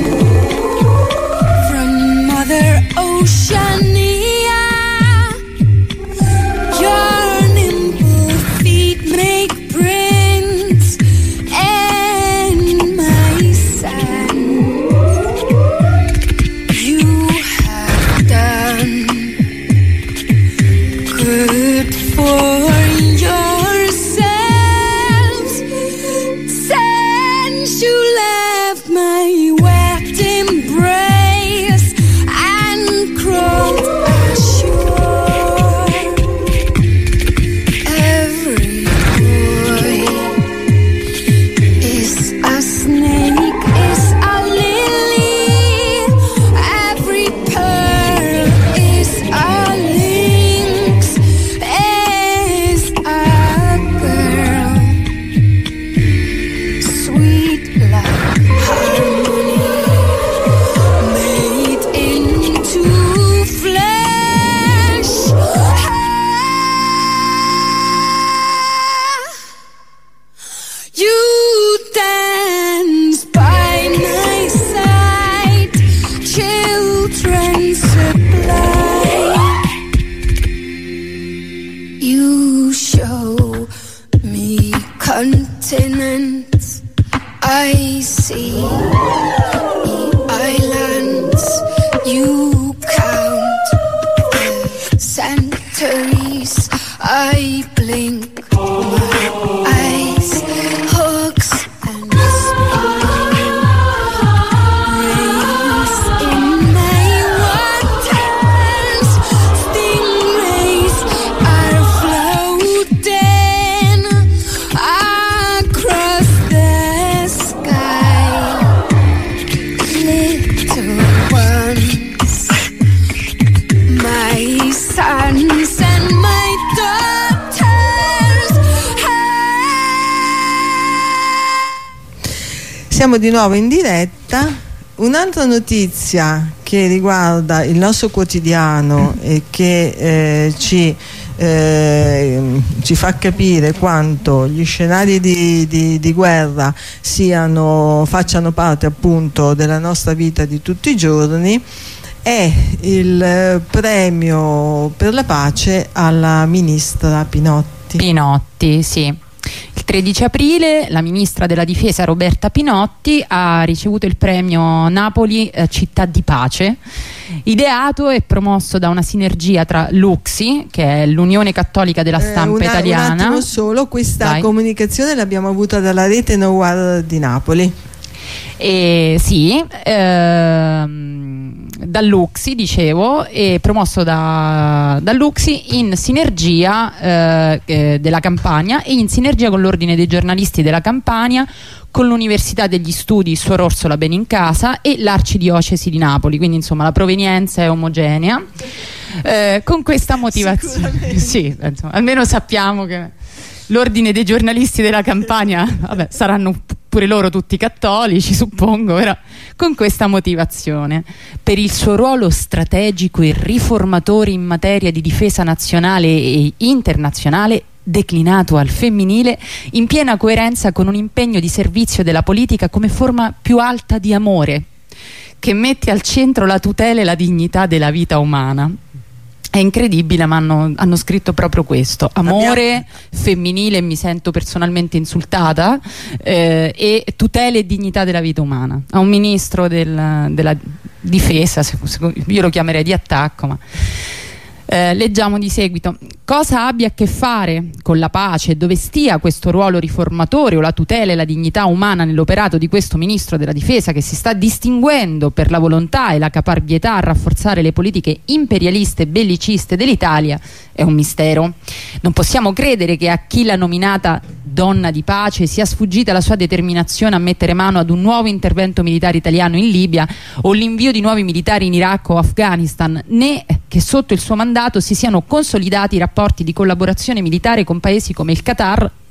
from Mother Oceania, your nimble feet make prints in my sand. You have done good for yourselves since you left my wet embrace and crawled ashore. Every boy is a snake, is a lily. Every pearl is a lynx, is a girl. Sweet like harmony, made into flesh. You dance by my side, children supply. You show me continents, I see islands. You count the centuries, I blink my eyes, hooks and spines in my waters. Stingrays are floating across the sky. Little ones, my sons and my daughters.
Siamo di nuovo in diretta. Un'altra notizia che riguarda il nostro quotidiano e che eh, ci, eh, ci fa capire quanto gli scenari di, di, di guerra siano, facciano parte appunto della nostra vita di tutti i giorni è il premio per la pace alla ministra Pinotti.
Pinotti, sì. Il tredici aprile la ministra della difesa Roberta Pinotti ha ricevuto il premio Napoli eh, Città di Pace, ideato e promosso da una sinergia tra l'Uxi, che è l'Unione Cattolica della Stampa
eh, una,
Italiana.
Un attimo solo, questa
Vai.
comunicazione l'abbiamo avuta dalla rete Nowar di Napoli.
E sì, ehm, dall'Uxi, dicevo, e promosso da, dall'Uxi in sinergia eh, eh, della Campania e in sinergia con l'Ordine dei giornalisti della Campania, con l'Università degli Studi Suor Orsola Benincasa e l'Arcidiocesi di Napoli, quindi insomma la provenienza è omogenea. Eh, con questa motivazione, sì, insomma, almeno sappiamo che l'Ordine dei giornalisti della Campania, vabbè, saranno pure loro tutti cattolici, suppongo, però con questa motivazione: per il suo ruolo strategico e riformatore in materia di difesa nazionale e internazionale, declinato al femminile, in piena coerenza con un impegno di servizio della politica come forma più alta di amore, che mette al centro la tutela e la dignità della vita umana. È incredibile, ma hanno, hanno scritto proprio questo: amore Abbiamo... femminile, mi sento personalmente insultata, eh, e tutela e dignità della vita umana. A un ministro del, della difesa, io lo chiamerei di attacco, ma Eh, leggiamo di seguito: cosa abbia a che fare con la pace, dove stia questo ruolo riformatore o la tutela e la dignità umana nell'operato di questo ministro della difesa, che si sta distinguendo per la volontà e la caparbietà a rafforzare le politiche imperialiste e belliciste dell'Italia, è un mistero. Non possiamo credere che a chi l'ha nominata donna di pace sia sfuggita la sua determinazione a mettere mano ad un nuovo intervento militare italiano in Libia o l'invio di nuovi militari in Iraq o Afghanistan, né che sotto il suo mandato si siano consolidati i rapporti di collaborazione militare con paesi come il Qatar o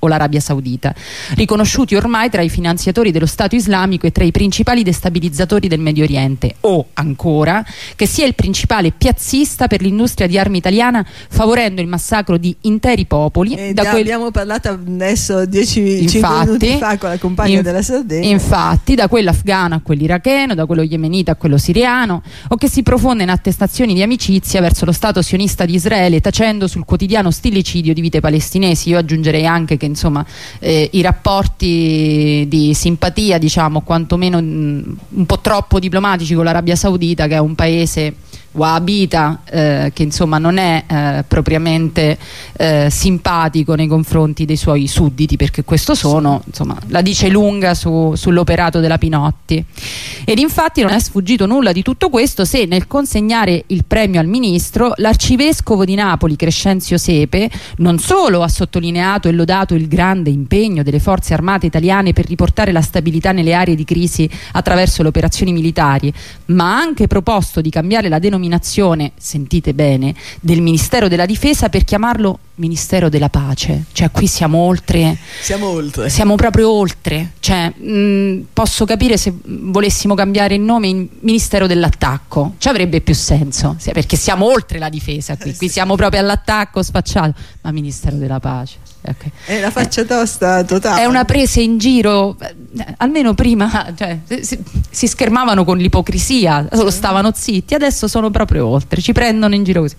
o l'Arabia Saudita, riconosciuti ormai tra i finanziatori dello Stato islamico e tra i principali destabilizzatori del Medio Oriente, o ancora che sia il principale piazzista per l'industria di armi italiana, favorendo il massacro di interi popoli.
E
da
già
quel...
abbiamo parlato adesso dieci minuti fa con la compagna
in...
della Sardegna.
Infatti, da quello afgano a quello iracheno, da quello yemenita a quello siriano, o che si profonde in attestazioni di amicizia verso lo Stato sionista di Israele, tacendo sul quotidiano stillicidio di vite palestinesi. Io aggiungerei anche che insomma eh, i rapporti di simpatia, diciamo, quantomeno mh, un po' troppo diplomatici con l'Arabia Saudita, che è un paese wahabita, eh, che insomma non è eh, propriamente eh, simpatico nei confronti dei suoi sudditi, perché questo sono, insomma, la dice lunga su, sull'operato della Pinotti. Ed infatti non è sfuggito nulla di tutto questo se nel consegnare il premio al ministro l'arcivescovo di Napoli Crescenzio Sepe non solo ha sottolineato e lodato il grande impegno delle forze armate italiane per riportare la stabilità nelle aree di crisi attraverso le operazioni militari, ma ha anche proposto di cambiare la denominazione, sentite bene, del Ministero della Difesa per chiamarlo Ministero della Pace. Cioè qui siamo oltre,
siamo oltre
siamo proprio oltre, cioè mh, posso capire se volessimo cambiare il nome in Ministero dell'Attacco, ci avrebbe più senso, perché siamo oltre la difesa qui, qui siamo proprio all'attacco sfacciato, ma Ministero della Pace, okay.
È la faccia tosta totale,
è una presa in giro, almeno prima, cioè, si, si schermavano con l'ipocrisia, solo stavano zitti, adesso sono proprio oltre, ci prendono in giro così.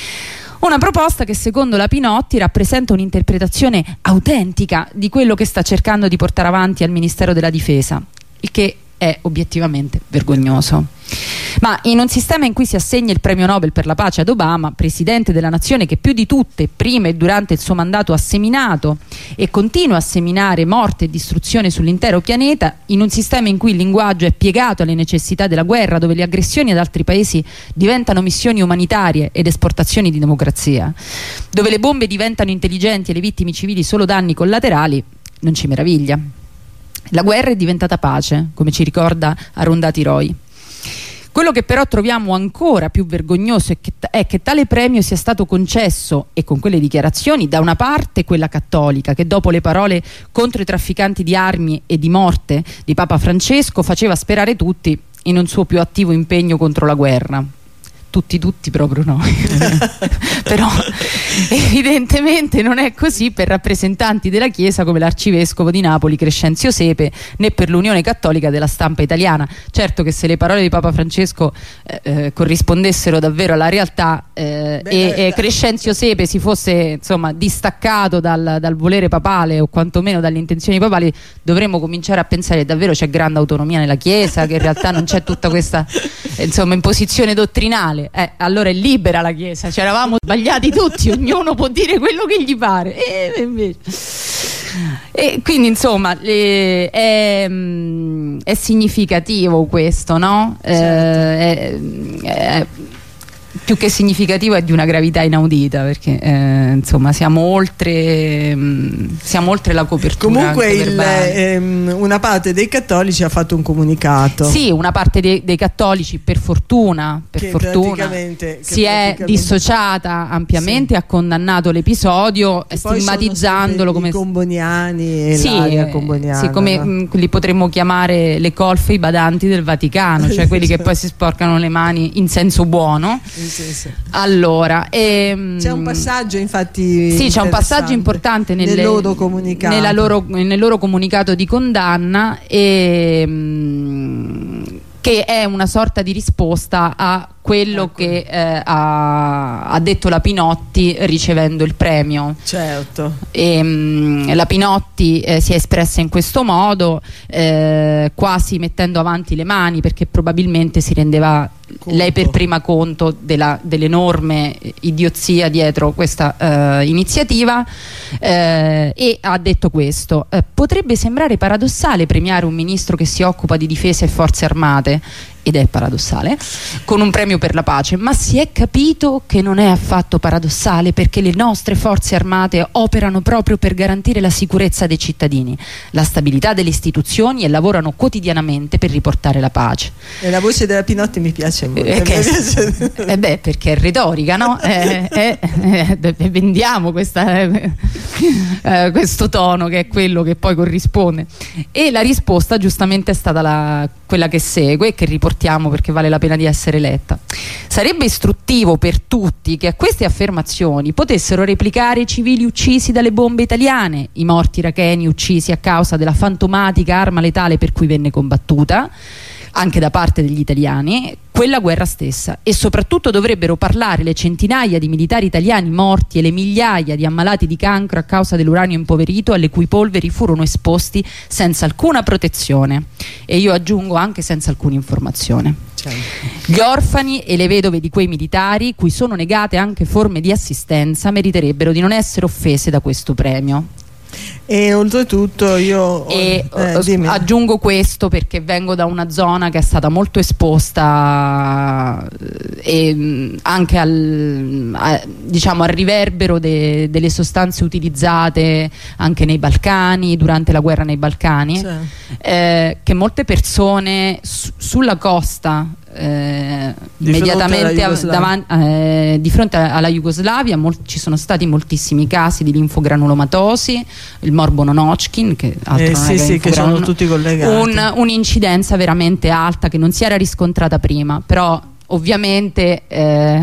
Una proposta che secondo la Pinotti rappresenta un'interpretazione autentica di quello che sta cercando di portare avanti al Ministero della Difesa, il che è obiettivamente vergognoso. Ma in un sistema in cui si assegna il premio Nobel per la pace ad Obama, presidente della nazione che più di tutte, prima e durante il suo mandato, ha seminato e continua a seminare morte e distruzione sull'intero pianeta, in un sistema in cui il linguaggio è piegato alle necessità della guerra, dove le aggressioni ad altri paesi diventano missioni umanitarie ed esportazioni di democrazia, dove le bombe diventano intelligenti e le vittime civili solo danni collaterali, non ci meraviglia. La guerra è diventata pace, come ci ricorda Arundhati Roy. Quello che però troviamo ancora più vergognoso è che, è che tale premio sia stato concesso, e con quelle dichiarazioni, da una parte quella cattolica, che dopo le parole contro i trafficanti di armi e di morte di Papa Francesco faceva sperare tutti in un suo più attivo impegno contro la guerra. Tutti, tutti proprio no. Però evidentemente non è così per rappresentanti della Chiesa come l'arcivescovo di Napoli Crescenzio Sepe, né per l'Unione Cattolica della Stampa Italiana. Certo che se le parole di Papa Francesco eh, eh, corrispondessero davvero alla realtà eh, Beh, e, e Crescenzio Sepe si fosse insomma distaccato dal, dal volere papale, o quantomeno dalle intenzioni papali, dovremmo cominciare a pensare che davvero c'è grande autonomia nella Chiesa, che in realtà non c'è tutta questa insomma imposizione dottrinale. Eh, allora è libera la Chiesa, ci eravamo sbagliati tutti, ognuno può dire quello che gli pare, e invece... e quindi insomma eh, è, è significativo questo, no?
Certo.
Eh, è, è, più che significativo, è di una gravità inaudita, perché eh, insomma siamo oltre mh, siamo oltre la copertura.
Comunque il, ehm, una parte dei cattolici ha fatto un comunicato.
Sì, una parte dei, dei cattolici, per fortuna, per
che
fortuna
praticamente,
si
che
è
praticamente...
dissociata ampiamente, sì. Ha condannato l'episodio,
e
stigmatizzandolo come
i comboniani e
sì,
l'aria comboniana,
sì, come
no?
mh, li potremmo chiamare le colfe, i badanti del Vaticano, cioè quelli che poi si sporcano le mani in senso buono.
Sì, sì.
Allora ehm,
c'è un passaggio, infatti,
sì, c'è un passaggio importante nelle,
nel, loro comunicato.
Nella loro, nel loro comunicato di condanna, e, mh, che è una sorta di risposta a quello ecco. che eh, ha, ha detto la Pinotti ricevendo il premio.
Certo.
E, mh, la Pinotti eh, si è espressa in questo modo, eh, quasi mettendo avanti le mani, perché probabilmente si rendeva conto. Lei per prima conto della, dell'enorme idiozia dietro questa eh, iniziativa, eh, e ha detto questo: eh, potrebbe sembrare paradossale premiare un ministro che si occupa di difesa e forze armate. ed è paradossale, con un premio per la pace, ma si è capito che non è affatto paradossale, perché le nostre forze armate operano proprio per garantire la sicurezza dei cittadini, la stabilità delle istituzioni e lavorano quotidianamente per riportare la pace.
E la voce della Pinotti mi piace molto.
Eh, che, eh beh, perché è retorica, no? Eh, eh, eh, vendiamo questa, eh, eh, questo tono che è quello che poi corrisponde. E la risposta giustamente è stata la, quella che segue, che riportiamo perché vale la pena di essere letta. Sarebbe istruttivo per tutti che a queste affermazioni potessero replicare i civili uccisi dalle bombe italiane, i morti iracheni uccisi a causa della fantomatica arma letale per cui venne combattuta anche da parte degli italiani quella guerra stessa, e soprattutto dovrebbero parlare le centinaia di militari italiani morti e le migliaia di ammalati di cancro a causa dell'uranio impoverito alle cui polveri furono esposti senza alcuna protezione, e io aggiungo anche senza alcuna informazione. Gli orfani e le vedove di quei militari, cui sono negate anche forme di assistenza, meriterebbero di non essere offese da questo premio.
E oltretutto io
e,
eh,
aggiungo questo perché vengo da una zona che è stata molto esposta e anche al, a, diciamo, al riverbero de, delle sostanze utilizzate anche nei Balcani, durante la guerra nei Balcani, sì. eh, che molte persone su, sulla costa Eh,
di
immediatamente
fronte
davanti, eh, di fronte alla Jugoslavia ci sono stati moltissimi casi di linfogranulomatosi, il morbo non-Hodgkin, che altro
eh,
non
sì,
è che,
sì, che sono tutti collegati,
un, un'incidenza veramente alta che non si era riscontrata prima, però ovviamente eh,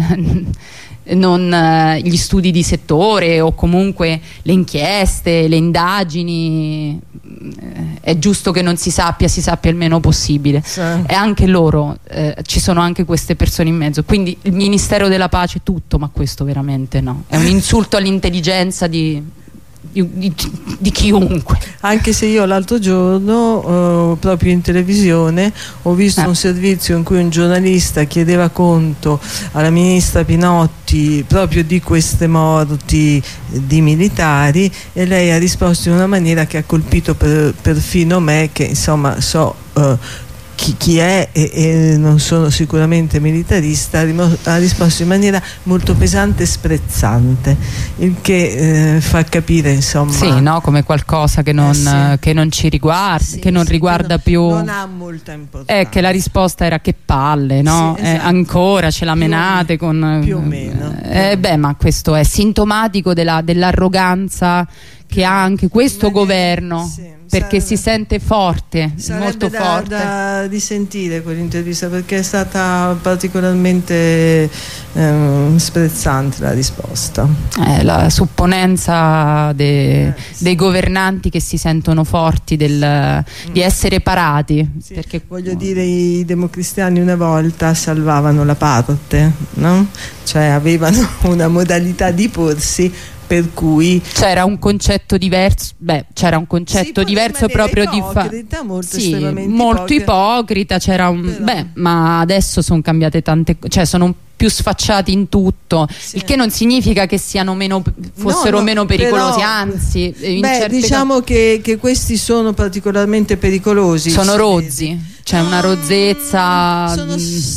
non, eh, gli studi di settore o comunque le inchieste, le indagini, eh, è giusto che non si sappia, si sappia il meno possibile, sì. E anche loro, eh, ci sono anche queste persone in mezzo, quindi il Ministero della Pace tutto, ma questo veramente no, è un insulto all'intelligenza di Di, di, di chiunque.
Anche se io l'altro giorno eh, proprio in televisione ho visto eh. un servizio in cui un giornalista chiedeva conto alla ministra Pinotti proprio di queste morti di militari, e lei ha risposto in una maniera che ha colpito per, perfino me, che insomma so eh, Chi, chi è e, e non sono sicuramente militarista, ha risposto in maniera molto pesante e sprezzante, il che eh, fa capire insomma
sì, no? Come qualcosa che non, eh, sì. che non ci riguarda, sì, che non sì, riguarda
che
più,
non ha molta importanza,
è che la risposta era che palle, no?
Sì, esatto.
eh, ancora ce la menate
più
con
più o meno
eh, beh, ma questo è sintomatico della, dell'arroganza che ha anche questo maniera, governo, sì, perché sarebbe, si sente forte, molto
da,
forte.
Da di sentire quell'intervista, perché è stata particolarmente eh, sprezzante la risposta.
Eh, la supponenza de, eh, sì. dei governanti che si sentono forti del, mm. di essere parati.
Sì.
Perché,
voglio dire, i democristiani una volta salvavano la parte, no? Cioè avevano una modalità di porsi per cui
c'era un concetto diverso, beh, c'era un concetto
sì,
diverso proprio di fa
molto,
sì, molto ipocrita, c'era un però. beh, ma adesso sono cambiate tante, cioè sono più sfacciati in tutto, sì. il che non significa che siano meno, fossero no, no, meno pericolosi, però, anzi in
beh, diciamo co- che, che questi sono particolarmente pericolosi,
sono rozzi, c'è cioè una rozzezza,
sono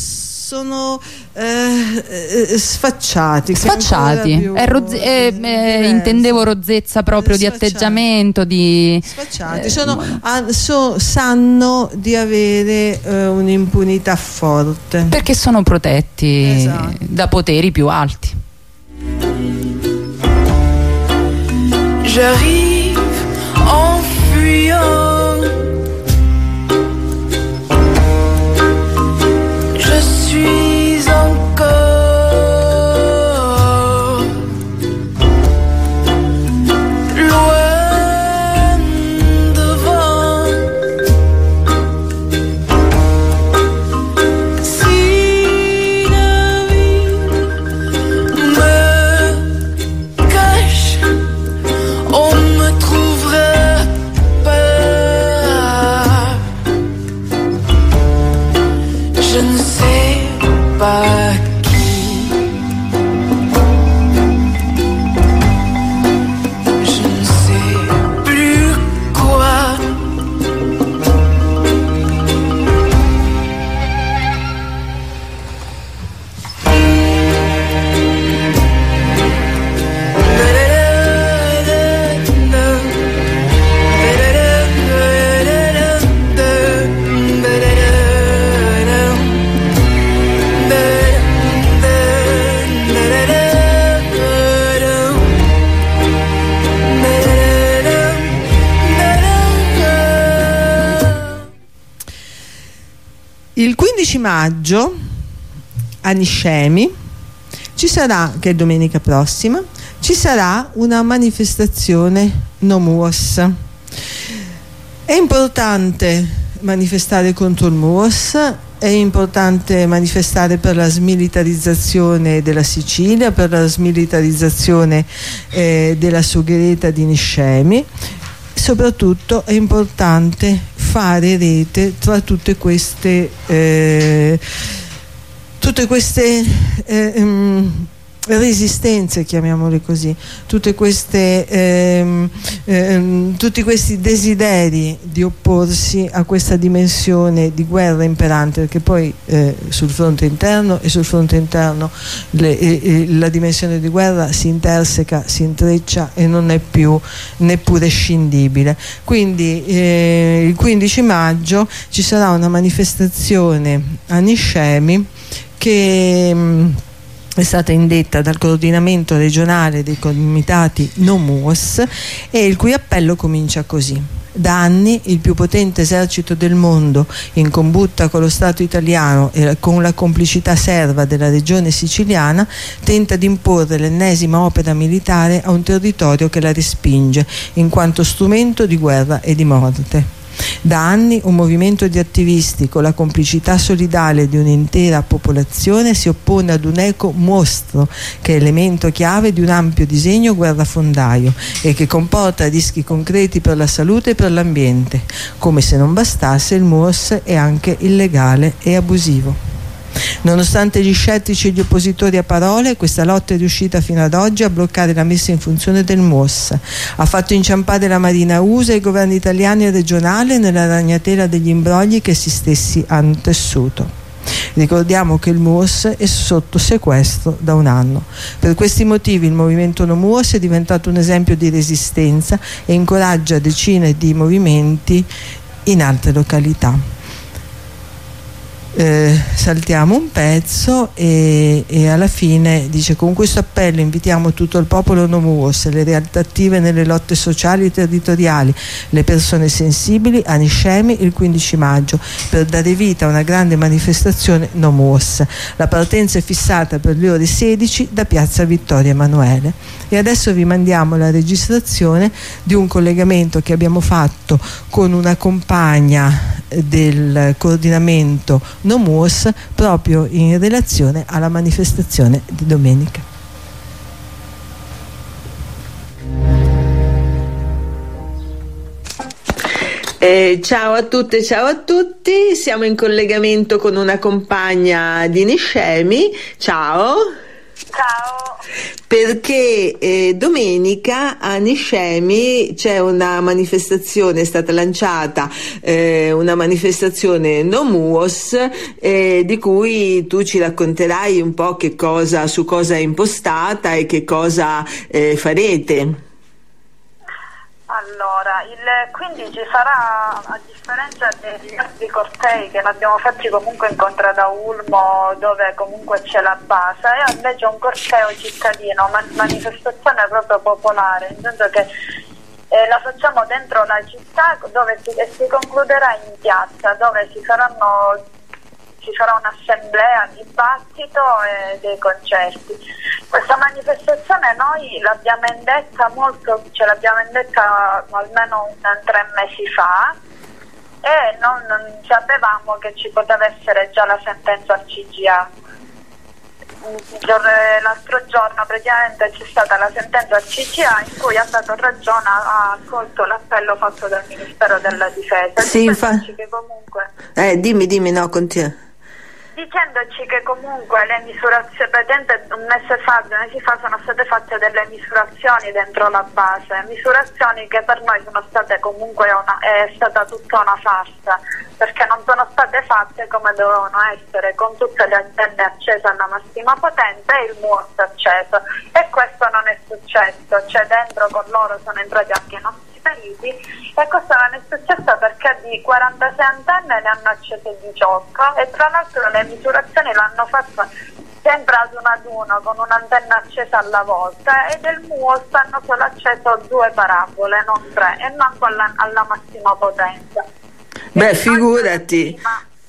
sono eh, eh, sfacciati
sfacciati più, è rozze- eh, eh, intendevo rozzezza proprio sfacciati. Di atteggiamento, di
sfacciati, eh, sono, ah, so, sanno di avere eh, un'impunità forte
perché sono protetti, esatto. da poteri più alti.
J'arrive en fuyant, je suis encore loin devant. Si la vie me cache, on me
Il quindici maggio a Niscemi ci sarà, che è domenica prossima, ci sarà una manifestazione No MUOS. È importante manifestare contro il MUOS, è importante manifestare per la smilitarizzazione della Sicilia, per la smilitarizzazione eh, della sughereta di Niscemi. Soprattutto è importante fare rete tra tutte queste eh, tutte queste eh, um, resistenze, chiamiamole così, tutte queste ehm, ehm, tutti questi desideri di opporsi a questa dimensione di guerra imperante, perché poi eh, sul fronte interno e sul fronte interno le, eh, la dimensione di guerra si interseca, si intreccia e non è più neppure scindibile. Quindi eh, il quindici maggio ci sarà una manifestazione a Niscemi che mh, è stata indetta dal coordinamento regionale dei comitati No MUOS e il cui appello comincia così: da anni il più potente esercito del mondo, in combutta con lo Stato italiano e con la complicità serva della regione siciliana, tenta di imporre l'ennesima opera militare a un territorio che la respinge in quanto strumento di guerra e di morte. Da anni un movimento di attivisti con la complicità solidale di un'intera popolazione si oppone ad un eco mostro che è elemento chiave di un ampio disegno guerrafondaio e che comporta rischi concreti per la salute e per l'ambiente. Come se non bastasse, il MUOS è anche illegale e abusivo. Nonostante gli scettici e gli oppositori a parole, questa lotta è riuscita fino ad oggi a bloccare la messa in funzione del MUOS. Ha fatto inciampare la Marina U S A e i governi italiani e regionali nella ragnatela degli imbrogli che essi stessi hanno tessuto. Ricordiamo che il MUOS è sotto sequestro da un anno. Per questi motivi il movimento No MUOS è diventato un esempio di resistenza e incoraggia decine di movimenti in altre località. Eh, saltiamo un pezzo e, e alla fine dice: con questo appello invitiamo tutto il popolo No MUOS, le realtà attive nelle lotte sociali e territoriali, le persone sensibili a Niscemi il quindici maggio per dare vita a una grande manifestazione No MUOS. La partenza è fissata per le ore sedici da piazza Vittorio Emanuele. E adesso vi mandiamo la registrazione di un collegamento che abbiamo fatto con una compagna del coordinamento No MUOS proprio in relazione alla manifestazione di domenica. Eh, ciao a tutte, ciao a tutti, siamo in collegamento con una compagna di Niscemi. Ciao.
Ciao.
Perché eh, domenica a Niscemi c'è una manifestazione, è stata lanciata eh, una manifestazione No MUOS eh, di cui tu ci racconterai un po' che cosa, su cosa è impostata e che cosa eh, farete.
Allora, il quindici sarà, a differenza degli altri cortei che l'abbiamo fatti comunque in Contrada Ulmo, dove comunque c'è la base, è invece un corteo cittadino, man- manifestazione proprio popolare, nel senso che eh, la facciamo dentro la città dove si, e si concluderà in piazza, dove si faranno ci sarà un'assemblea, un dibattito e dei concerti. Questa manifestazione noi l'abbiamo indetta molto, ce l'abbiamo indetta almeno un, tre mesi fa e non, non sapevamo che ci poteva essere già la sentenza al C G A. L'altro giorno praticamente c'è stata la sentenza al C G A in cui ha dato ragione, ha accolto l'appello fatto dal Ministero della Difesa.
Sì, infa-
che comunque...
eh, dimmi, dimmi, no, continua.
Dicendoci che comunque le misurazioni, praticamente un mese fa, due mesi fa sono state fatte delle misurazioni dentro la base, misurazioni che per noi sono state comunque una, è stata tutta una farsa, perché non sono state fatte come dovevano essere, con tutte le antenne accese alla massima potenza e il MUOS acceso, e questo non è successo, cioè dentro con loro sono entrati anche i nostri feriti e questo non è successo perché di quarantasei antenne ne hanno accese diciotto e tra l'altro le misurazioni l'hanno fatto sempre ad uno ad uno con un'antenna accesa alla volta e del MUOS hanno solo acceso due parabole, non tre, e manco alla, alla massima potenza.
Beh, figurati.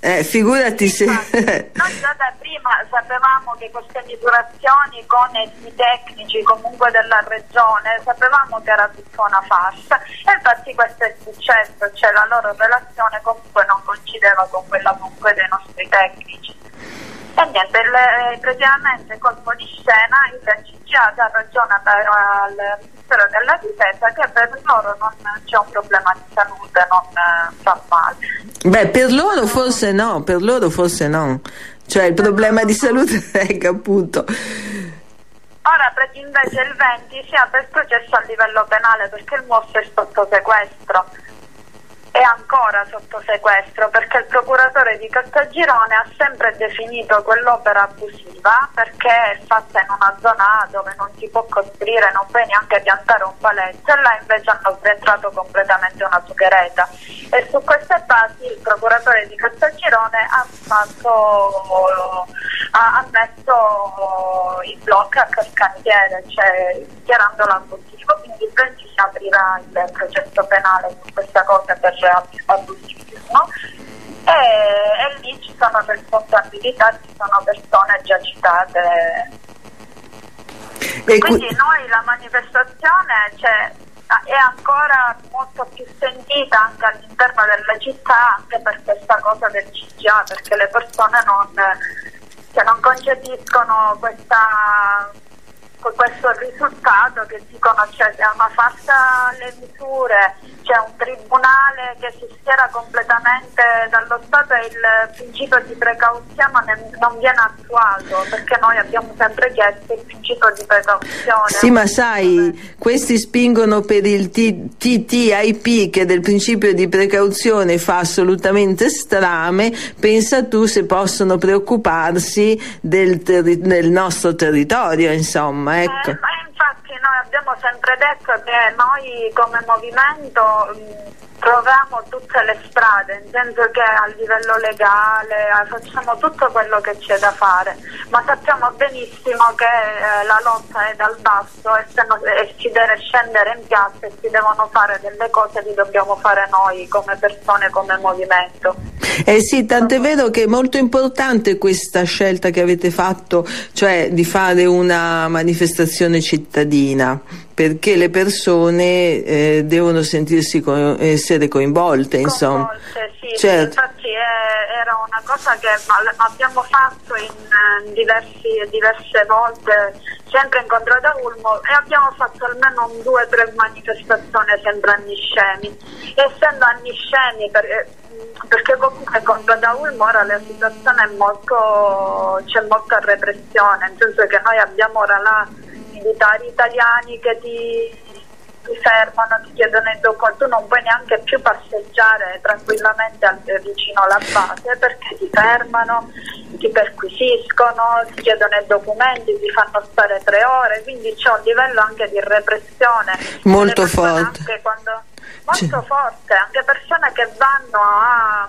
Eh, figurati se...
Noi già da prima sapevamo che queste misurazioni con i tecnici comunque della regione, sapevamo che era tutta una farsa, e infatti questo è successo, cioè la loro relazione comunque non coincideva con quella comunque dei nostri tecnici. E niente, il, praticamente colpo di scena il C G A dà ragione al Ministero della Difesa che per loro non c'è un problema di salute, non fa male.
Beh, per loro forse no, per loro forse no. Cioè il problema di salute è che appunto...
Ora invece il venti si apre il processo a livello penale perché il M O S è sotto sequestro. È ancora sotto sequestro perché il procuratore di Caltagirone ha sempre definito quell'opera abusiva perché è fatta in una zona A dove non si può costruire, non puoi neanche piantare un paletto, e là invece hanno sventrato completamente una sughereta, e su queste basi il procuratore di Caltagirone ha fatto ha, ha messo il blocco a cantiere, cioè dichiarandolo abusivo, quindi il venti si aprirà il processo penale su questa cosa per abusivismo, e, e lì ci sono responsabilità, ci sono persone già citate. E quindi noi la manifestazione cioè, è ancora molto più sentita anche all'interno della città, anche per questa cosa del C G A, perché le persone non, cioè, non concepiscono questa questo risultato, che dicono cioè, è una farsa alle misure, c'è un tribunale che si schiera completamente dallo Stato e il principio di precauzione non viene attuato, perché noi abbiamo sempre chiesto il principio di precauzione.
Sì, ma sai, questi spingono per il T T I P che del principio di precauzione fa assolutamente strame, pensa tu se possono preoccuparsi del, terri- del nostro territorio, insomma. Ecco.
Eh, ma infatti noi abbiamo sempre detto che noi come movimento mh, proviamo tutte le strade, nel senso che a livello legale eh, facciamo tutto quello che c'è da fare, ma sappiamo benissimo che eh, la lotta è dal basso e, se no, e si deve scendere in piazza e si devono fare delle cose che dobbiamo fare noi come persone, come movimento.
Eh sì, tant'è vero che è molto importante questa scelta che avete fatto, cioè di fare una manifestazione cittadina, perché le persone eh, devono sentirsi co- essere coinvolte, insomma.
Coinvolte, sì,
certo.
Sì, infatti è, era una cosa che abbiamo fatto in, in diversi, diverse volte, sempre in Contrada Ulmo, e abbiamo fatto almeno un due o tre manifestazioni sempre a Niscemi, essendo a Niscemi per, perché comunque con Contrada Ulmo ora la situazione è molto, c'è molta repressione, nel senso che noi abbiamo ora là militari italiani che ti, ti fermano, ti chiedono il documento, tu non puoi neanche più passeggiare tranquillamente al, vicino alla base perché ti fermano, ti perquisiscono, ti chiedono i documenti, ti fanno stare tre ore, quindi c'è un livello anche di repressione
molto forte,
anche quando, molto C- forte, anche persone che vanno a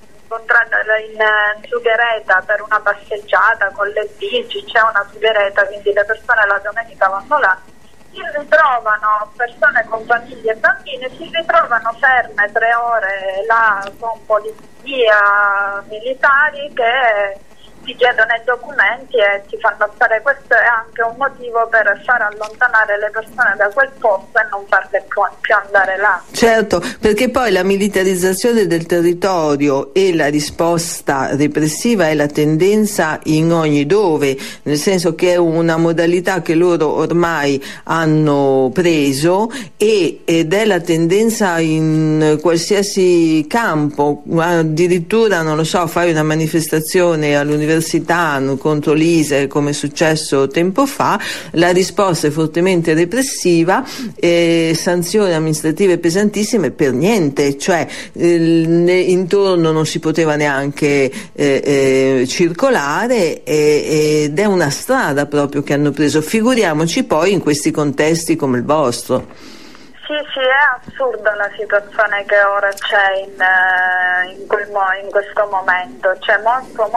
in, in Sughereta per una passeggiata con le bici, c'è una Sughereta, quindi le persone la domenica vanno là, si ritrovano persone con famiglie e bambini, si ritrovano ferme tre ore là con polizia, militari che ti chiedono i documenti e ti fanno stare. Questo è anche un motivo per far allontanare le persone da quel posto e non farle più andare là.
Certo, perché poi la militarizzazione del territorio e la risposta repressiva è la tendenza in ogni dove, nel senso che è una modalità che loro ormai hanno preso e, ed è la tendenza in qualsiasi campo, addirittura non lo so, fai una manifestazione all'università contro l'I S E E come è successo tempo fa, la risposta è fortemente repressiva, eh, sanzioni amministrative pesantissime per niente, cioè eh, intorno non si poteva neanche eh, eh, circolare eh, ed è una strada proprio che hanno preso, figuriamoci poi in questi contesti come il vostro.
Sì, sì, è assurda la situazione che ora c'è in, in, quel, in questo momento, c'è molto,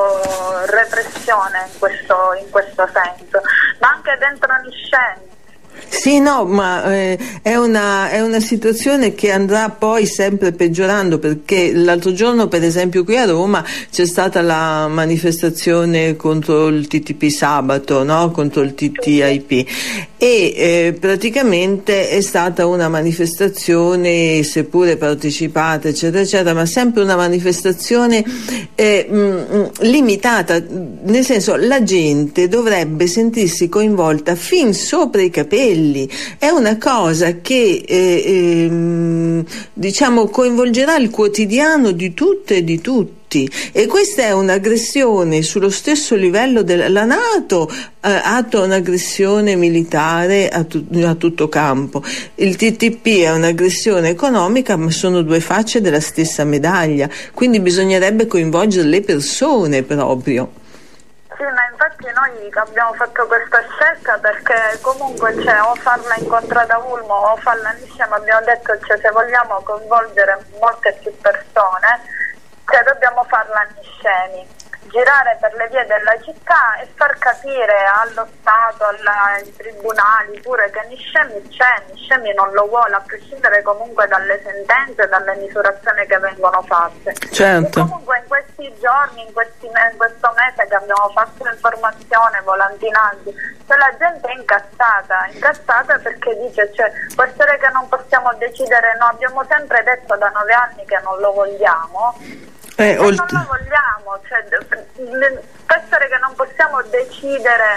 molto repressione in questo, in questo senso, ma anche dentro Niscemi,
Sì, no, ma eh, è, una, è una situazione che andrà poi sempre peggiorando, perché l'altro giorno, per esempio, qui a Roma c'è stata la manifestazione contro il T T P sabato, no? Contro il T T I P, e eh, praticamente è stata una manifestazione, seppure partecipata, eccetera, eccetera, ma sempre una manifestazione eh, mh, limitata, nel senso, la gente dovrebbe sentirsi coinvolta fin sopra i capelli. È una cosa che eh, ehm, diciamo coinvolgerà il quotidiano di tutte e di tutti, e questa è un'aggressione sullo stesso livello della NATO, eh, attua un'aggressione militare a, tu, a tutto campo. Il T T P è un'aggressione economica, ma sono due facce della stessa medaglia, quindi bisognerebbe coinvolgere le persone proprio.
Sì, ma infatti noi abbiamo fatto questa scelta perché comunque cioè, o farla in Contrada Ulmo o farla insieme, abbiamo detto cioè, se vogliamo coinvolgere molte più persone, cioè, dobbiamo farla insieme, girare per le vie della città e far capire allo Stato, alla, ai tribunali pure che Niscemi c'è, Niscemi non lo vuole, a prescindere comunque dalle sentenze, dalle misurazioni che vengono fatte.
Certo.
E comunque in questi giorni, in, questi, in questo mese che abbiamo fatto l'informazione, volantinaggi, cioè la gente è incazzata, incazzata perché dice cioè, può essere che non possiamo decidere, no, abbiamo sempre detto da nove anni che non lo vogliamo.
Eh,
non lo vogliamo, cioè, può essere che non possiamo decidere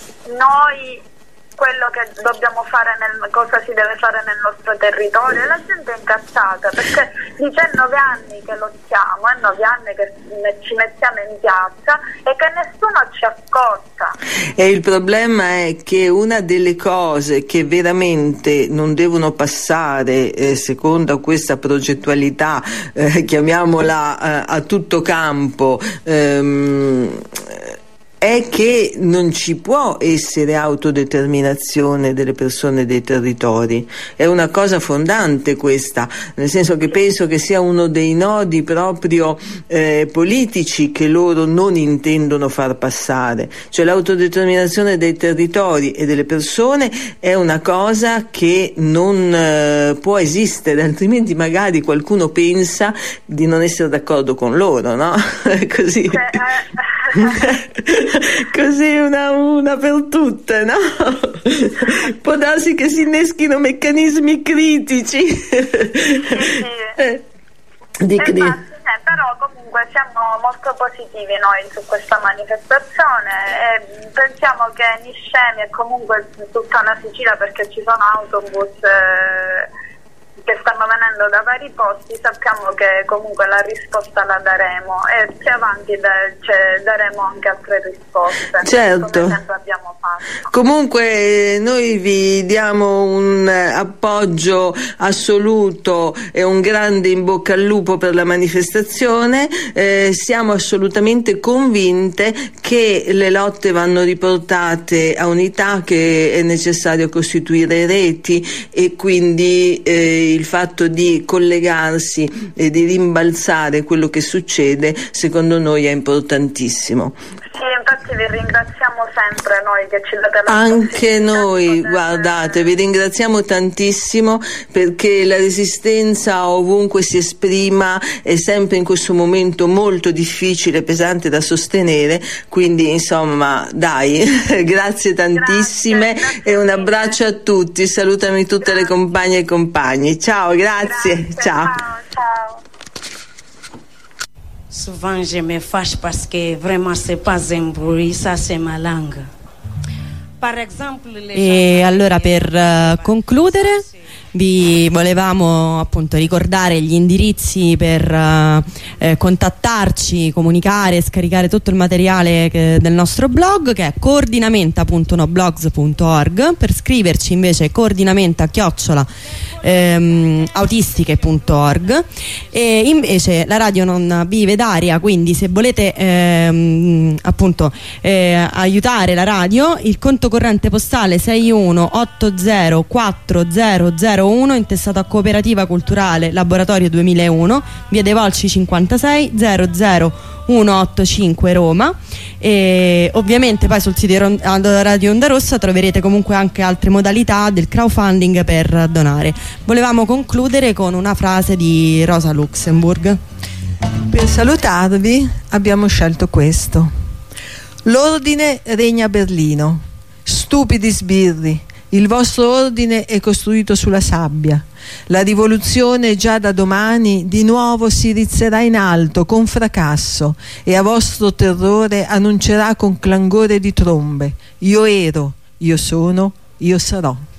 noi quello che dobbiamo fare, nel, cosa si deve fare nel nostro territorio, e la gente è incazzata perché dice nove anni che lottiamo, è nove anni che ci mettiamo in piazza e che nessuno ci ascolta.
E il problema è che una delle cose che veramente non devono passare eh, secondo questa progettualità, eh, chiamiamola eh, a tutto campo, ehm, è che non ci può essere autodeterminazione delle persone dei territori. È una cosa fondante questa, nel senso che penso che sia uno dei nodi proprio eh, politici che loro non intendono far passare. Cioè l'autodeterminazione dei territori e delle persone è una cosa che non eh, può esistere, altrimenti magari qualcuno pensa di non essere d'accordo con loro, no? Così. Così una, una per tutte, no? Può darsi che si inneschino meccanismi critici.
Sì, sì.
eh, di
Infatti,
cri-
eh, però comunque siamo molto positivi noi su questa manifestazione e pensiamo che Niscemi e comunque tutta la Sicilia, perché ci sono autobus eh, che stanno venendo da vari posti, sappiamo che comunque la risposta la daremo e più avanti da, cioè, daremo anche altre risposte,
certo,
come sempre abbiamo fatto.
Comunque noi vi diamo un appoggio assoluto e un grande in bocca al lupo per la manifestazione. Eh, siamo assolutamente convinte che le lotte vanno riportate a unità, che è necessario costituire reti e quindi eh, il fatto di collegarsi e di rimbalzare quello che succede secondo noi è importantissimo.
Sì, infatti vi ringraziamo sempre noi che ci date la
Anche noi,
poter...
guardate, vi ringraziamo tantissimo, perché la resistenza ovunque si esprima è sempre in questo momento molto difficile, pesante da sostenere, quindi insomma dai, grazie tantissime, grazie, grazie e un abbraccio a tutti, salutami tutte grazie. Le compagne e compagni, ciao, grazie,
grazie
ciao.
Ciao, ciao.
Souvent je me fâche parce que vraiment c'est pas un bruit, ça c'est ma langue. Par exemple,
e allora per uh, concludere vi volevamo appunto ricordare gli indirizzi per uh, eh, contattarci, comunicare, scaricare tutto il materiale che, del nostro blog, che è coordinamenta punto noblogs punto org. Per scriverci invece coordinamenta chiocciola ehm, autistiche punto org. E invece la radio non vive d'aria, quindi se volete ehm, appunto eh, aiutare la radio, il conto corrente postale sei uno otto zero quattro zero zero uno, intestato a Cooperativa Culturale Laboratorio duemilauno, via dei Volsci cinquantasei, zero zero centottantacinque Roma. E ovviamente poi sul sito di Radio Onda Rossa troverete comunque anche altre modalità del crowdfunding per donare. Volevamo concludere con una frase di Rosa Luxemburg.
Per salutarvi abbiamo scelto questo: l'ordine regna a Berlino, stupidi sbirri, il vostro ordine è costruito sulla sabbia. La rivoluzione già da domani di nuovo si rizzerà in alto con fracasso e a vostro terrore annuncerà con clangore di trombe: io ero, io sono, io sarò.